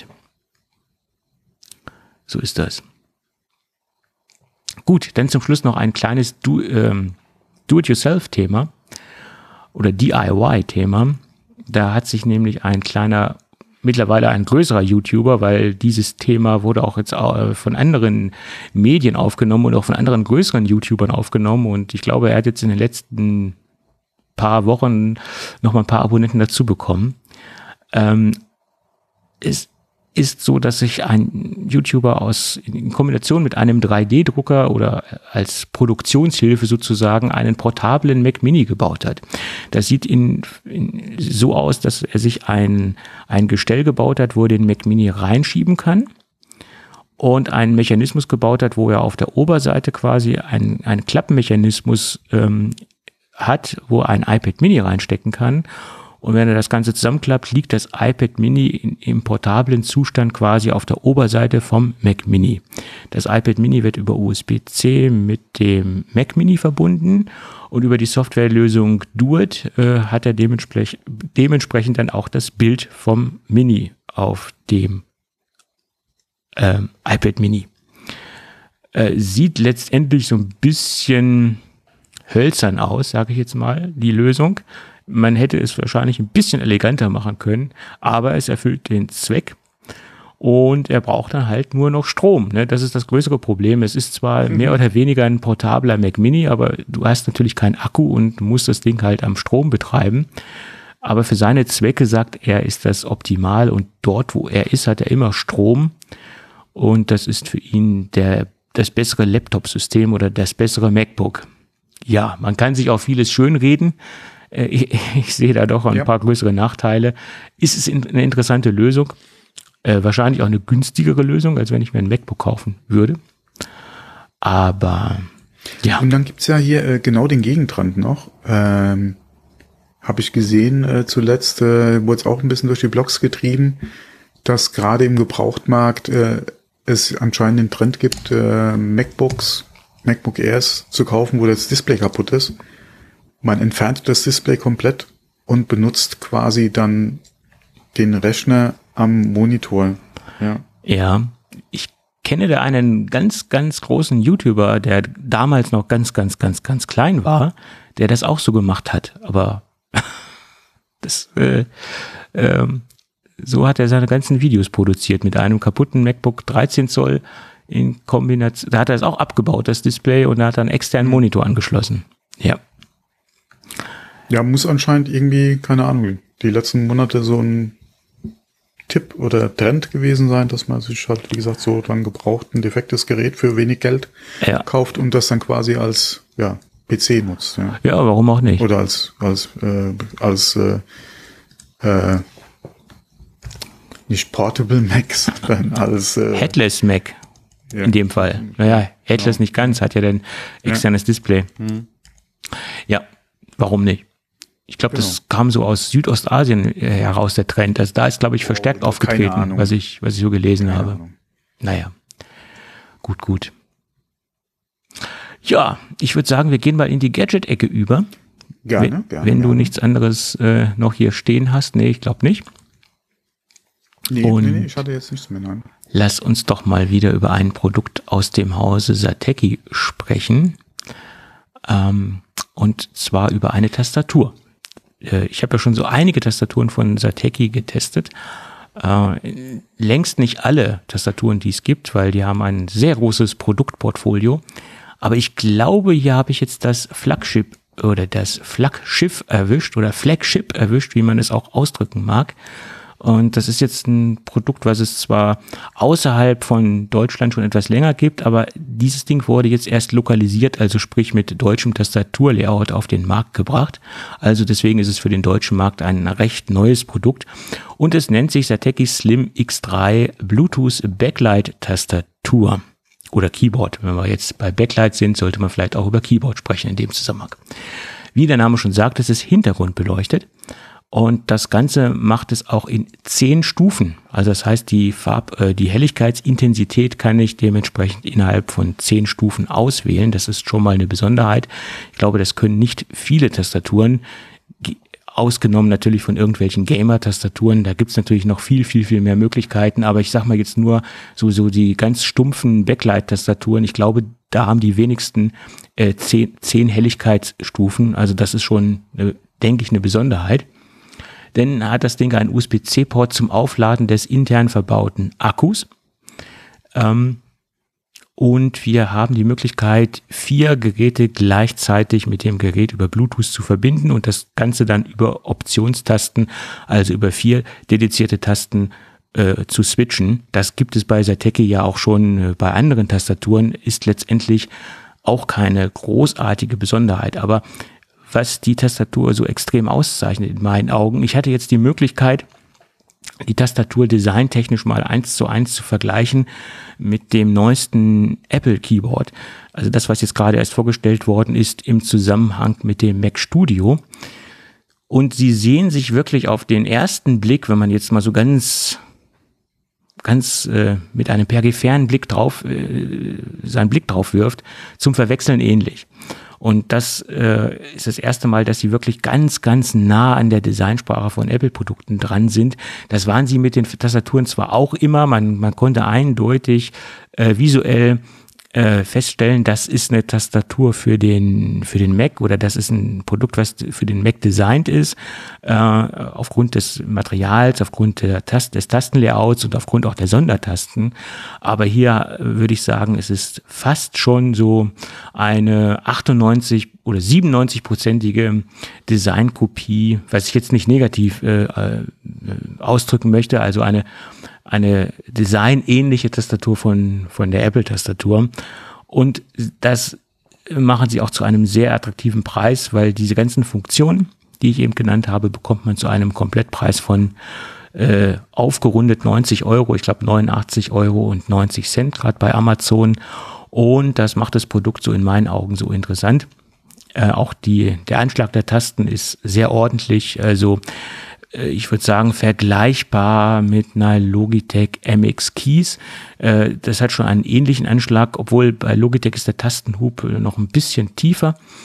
So ist das. Gut, dann zum Schluss noch ein kleines Du, ähm, Do-it-yourself-Thema oder D I Y-Thema. Da hat sich nämlich ein kleiner, mittlerweile ein größerer YouTuber, weil dieses Thema wurde auch jetzt von anderen Medien aufgenommen und auch von anderen größeren YouTubern aufgenommen und ich glaube, er hat jetzt in den letzten paar Wochen noch mal ein paar Abonnenten dazu bekommen. Ähm, es ist so, dass sich ein YouTuber aus in Kombination mit einem drei D Drucker oder als Produktionshilfe sozusagen einen portablen Mac Mini gebaut hat. Das sieht in, in, so aus, dass er sich ein, ein Gestell gebaut hat, wo er den Mac Mini reinschieben kann und einen Mechanismus gebaut hat, wo er auf der Oberseite quasi einen, einen Klappenmechanismus ähm, hat, wo er ein iPad Mini reinstecken kann. Und wenn er das Ganze zusammenklappt, liegt das iPad Mini in, im portablen Zustand quasi auf der Oberseite vom Mac Mini. Das iPad Mini wird über U S B C mit dem Mac Mini verbunden und über die Softwarelösung Duet äh, hat er dementsprechend, dementsprechend dann auch das Bild vom Mini auf dem ähm, iPad Mini. Äh, sieht letztendlich so ein bisschen hölzern aus, sage ich jetzt mal, die Lösung. Man hätte es wahrscheinlich ein bisschen eleganter machen können, aber es erfüllt den Zweck und er braucht dann halt nur noch Strom. Ne? Das ist das größere Problem. Es ist zwar mhm. mehr oder weniger ein portabler Mac Mini, aber du hast natürlich keinen Akku und musst das Ding halt am Strom betreiben. Aber für seine Zwecke, sagt er, ist das optimal und dort, wo er ist, hat er immer Strom und das ist für ihn der, das bessere Laptop-System oder das bessere MacBook. Ja, man kann sich auch vieles schönreden. Ich, ich sehe da doch ein ja. paar größere Nachteile. Ist es eine interessante Lösung? Äh, wahrscheinlich auch eine günstigere Lösung, als wenn ich mir ein MacBook kaufen würde. Aber ja. Und dann gibt's ja hier äh, genau den Gegentrend noch. Ähm, Habe ich gesehen, äh, zuletzt äh, wurde es auch ein bisschen durch die Blogs getrieben, dass gerade im Gebrauchtmarkt äh, es anscheinend den Trend gibt, äh, MacBooks, MacBook Airs zu kaufen, wo das Display kaputt ist. Man entfernt das Display komplett und benutzt quasi dann den Rechner am Monitor. Ja. Ja, ich kenne da einen ganz, ganz großen YouTuber, der damals noch ganz, ganz, ganz, ganz klein war, der das auch so gemacht hat. Aber das, äh, äh, so hat er seine ganzen Videos produziert mit einem kaputten MacBook dreizehn Zoll in Kombination. Da hat er es auch abgebaut, das Display, und da hat er einen externen Monitor angeschlossen. Ja. Ja, muss anscheinend irgendwie, keine Ahnung, die letzten Monate so ein Tipp oder Trend gewesen sein, dass man sich halt, wie gesagt, so dann gebraucht ein defektes Gerät für wenig Geld ja. kauft und das dann quasi als ja, P C nutzt. Ja, ja, warum auch nicht? Oder als als äh, als äh, äh, nicht Portable Mac, sondern als äh, Headless Mac ja. in dem Fall. Naja, Headless genau. nicht ganz, hat ja dann externes ja. Display. Mhm. Ja, warum nicht? Ich glaube, genau. das kam so aus Südostasien heraus, der Trend. Also da ist, glaube ich, verstärkt oh, aufgetreten, was ich, was ich so gelesen keine habe. Ahnung. Naja, gut, gut. Ja, ich würde sagen, wir gehen mal in die Gadget-Ecke über. Gerne, wenn, gerne. Wenn du gerne. nichts anderes äh, noch hier stehen hast. Nee, ich glaube nicht. Nee, Und nee, nee, ich hatte jetzt nichts mehr, nein. Lass uns doch mal wieder über ein Produkt aus dem Hause Satechi sprechen. Ähm, und zwar über eine Tastatur. Ich habe ja schon so einige Tastaturen von Satechi getestet. Äh, längst nicht alle Tastaturen, die es gibt, weil die haben ein sehr großes Produktportfolio. Aber ich glaube, hier habe ich jetzt das Flagship oder das Flaggschiff erwischt oder Flagship erwischt, wie man es auch ausdrücken mag. Und das ist jetzt ein Produkt, was es zwar außerhalb von Deutschland schon etwas länger gibt, aber dieses Ding wurde jetzt erst lokalisiert, also sprich mit deutschem Tastaturlayout auf den Markt gebracht. Also deswegen ist es für den deutschen Markt ein recht neues Produkt. Und es nennt sich Satechi Slim X drei Bluetooth Backlight Tastatur oder Keyboard. Wenn wir jetzt bei Backlight sind, sollte man vielleicht auch über Keyboard sprechen in dem Zusammenhang. Wie der Name schon sagt, es ist hintergrundbeleuchtet. Und das Ganze macht es auch in zehn Stufen. Also das heißt, die Farb, äh, die Helligkeitsintensität kann ich dementsprechend innerhalb von zehn Stufen auswählen. Das ist schon mal eine Besonderheit. Ich glaube, das können nicht viele Tastaturen, ausgenommen natürlich von irgendwelchen Gamer-Tastaturen. Da gibt's natürlich noch viel, viel, viel mehr Möglichkeiten. Aber ich sag mal jetzt nur so, so die ganz stumpfen Backlight-Tastaturen. Ich glaube, da haben die wenigsten äh, zehn, zehn Helligkeitsstufen. Also das ist schon, äh, denke ich, eine Besonderheit. Denn hat das Ding einen U S B C Port zum Aufladen des intern verbauten Akkus. Ähm, und wir haben die Möglichkeit, vier Geräte gleichzeitig mit dem Gerät über Bluetooth zu verbinden und das Ganze dann über Optionstasten, also über vier dedizierte Tasten äh, zu switchen. Das gibt es bei Satechi ja auch schon äh, bei anderen Tastaturen, ist letztendlich auch keine großartige Besonderheit, aber was die Tastatur so extrem auszeichnet in meinen Augen. Ich hatte jetzt die Möglichkeit, die Tastatur designtechnisch mal eins zu eins zu vergleichen mit dem neuesten Apple Keyboard. Also das, was jetzt gerade erst vorgestellt worden ist im Zusammenhang mit dem Mac Studio. Und sie sehen sich wirklich auf den ersten Blick, wenn man jetzt mal so ganz ganz äh, mit einem peripheren Blick drauf, äh, seinen Blick drauf wirft, zum Verwechseln ähnlich. Und das äh, ist das erste Mal, dass sie wirklich ganz, ganz nah an der Designsprache von Apple-Produkten dran sind. Das waren sie mit den Tastaturen zwar auch immer, man, man konnte eindeutig äh, visuell äh, feststellen, das ist eine Tastatur für den für den Mac oder das ist ein Produkt, was für den Mac designt ist, äh, aufgrund des Materials, aufgrund der Tast- des Tastenlayouts und aufgrund auch der Sondertasten. Aber hier äh, würde ich sagen, es ist fast schon so eine achtundneunzig oder siebenundneunzig-prozentige Designkopie, was ich jetzt nicht negativ äh, äh, ausdrücken möchte, also eine eine designähnliche Tastatur von, von der Apple-Tastatur. Und das machen sie auch zu einem sehr attraktiven Preis, weil diese ganzen Funktionen, die ich eben genannt habe, bekommt man zu einem Komplettpreis von äh, aufgerundet neunzig Euro. Ich glaube neunundachtzig Euro und neunzig Cent, gerade bei Amazon. Und das macht das Produkt so in meinen Augen so interessant. Äh, auch die, der Anschlag der Tasten ist sehr ordentlich. Also ich würde sagen, vergleichbar mit einer Logitech M X Keys. Das hat schon einen ähnlichen Anschlag, obwohl bei Logitech ist der Tastenhub noch ein bisschen tiefer.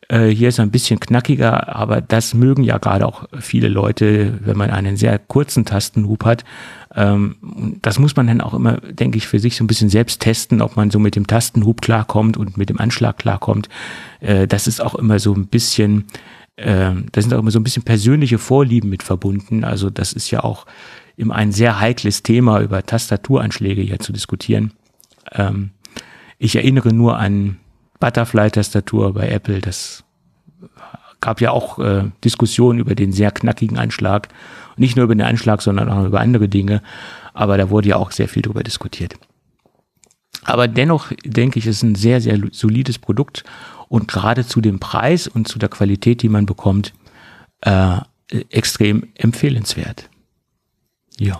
Äh, hier ist er ein bisschen knackiger, aber das mögen ja gerade auch viele Leute, wenn man einen sehr kurzen Tastenhub hat. Ähm, das muss man dann auch immer, denke ich, für sich so ein bisschen selbst testen, ob man so mit dem Tastenhub klarkommt und mit dem Anschlag klarkommt. Äh, das ist auch immer so ein bisschen, äh, da sind auch immer so ein bisschen persönliche Vorlieben mit verbunden. Also das ist ja auch immer ein sehr heikles Thema, über Tastaturanschläge hier zu diskutieren. Ähm, ich erinnere nur an Butterfly-Tastatur bei Apple. Das gab ja auch äh, Diskussionen über den sehr knackigen Anschlag. Nicht nur über den Anschlag, sondern auch über andere Dinge. Aber da wurde ja auch sehr viel drüber diskutiert. Aber dennoch denke ich, es ist ein sehr, sehr solides Produkt. Und gerade zu dem Preis und zu der Qualität, die man bekommt, äh, extrem empfehlenswert. Ja.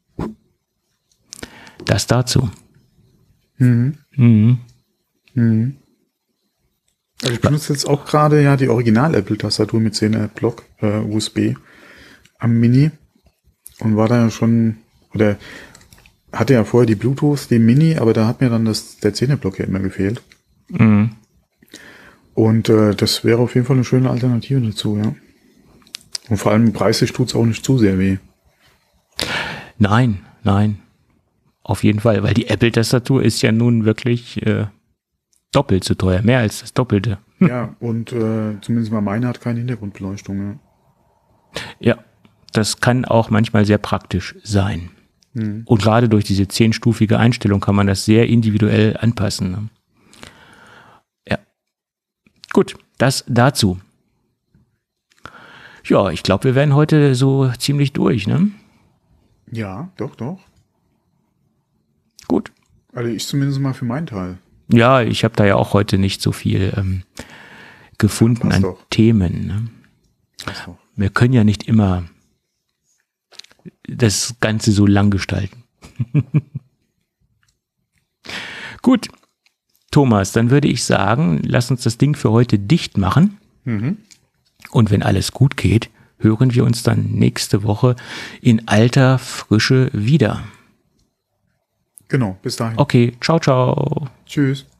Das dazu. Mhm. Mhm. Mhm. Also ich benutze jetzt auch gerade ja die Original-Apple-Tastatur mit zehn Block äh, U S B am Mini und war da ja schon, oder hatte ja vorher die Bluetooth, die Mini, aber da hat mir dann das, der zehn Block ja immer gefehlt. Mhm. Und äh, das wäre auf jeden Fall eine schöne Alternative dazu, ja. Und vor allem preislich tut's auch nicht zu sehr weh. Nein, nein. Auf jeden Fall, weil die Apple-Tastatur ist ja nun wirklich äh, doppelt so teuer, mehr als das Doppelte. Hm. Ja, und äh, zumindest mal meine hat keine Hintergrundbeleuchtung. Ja, ja, das kann auch manchmal sehr praktisch sein. hm. Und gerade durch diese zehnstufige Einstellung kann man das sehr individuell anpassen. Ne? Ja, gut, das dazu. Ja, ich glaube, wir werden heute so ziemlich durch, ne? Ja, doch, doch. Gut. Also ich zumindest mal für meinen Teil. Ja, ich habe da ja auch heute nicht so viel ähm, gefunden Passt an doch. Themen. Ne? Passt doch. Wir können ja nicht immer das Ganze so lang gestalten. Gut, Thomas, dann würde ich sagen, lass uns das Ding für heute dicht machen. Mhm. Und wenn alles gut geht, hören wir uns dann nächste Woche in alter Frische wieder. Genau, bis dahin. Okay, ciao, ciao. Tschüss.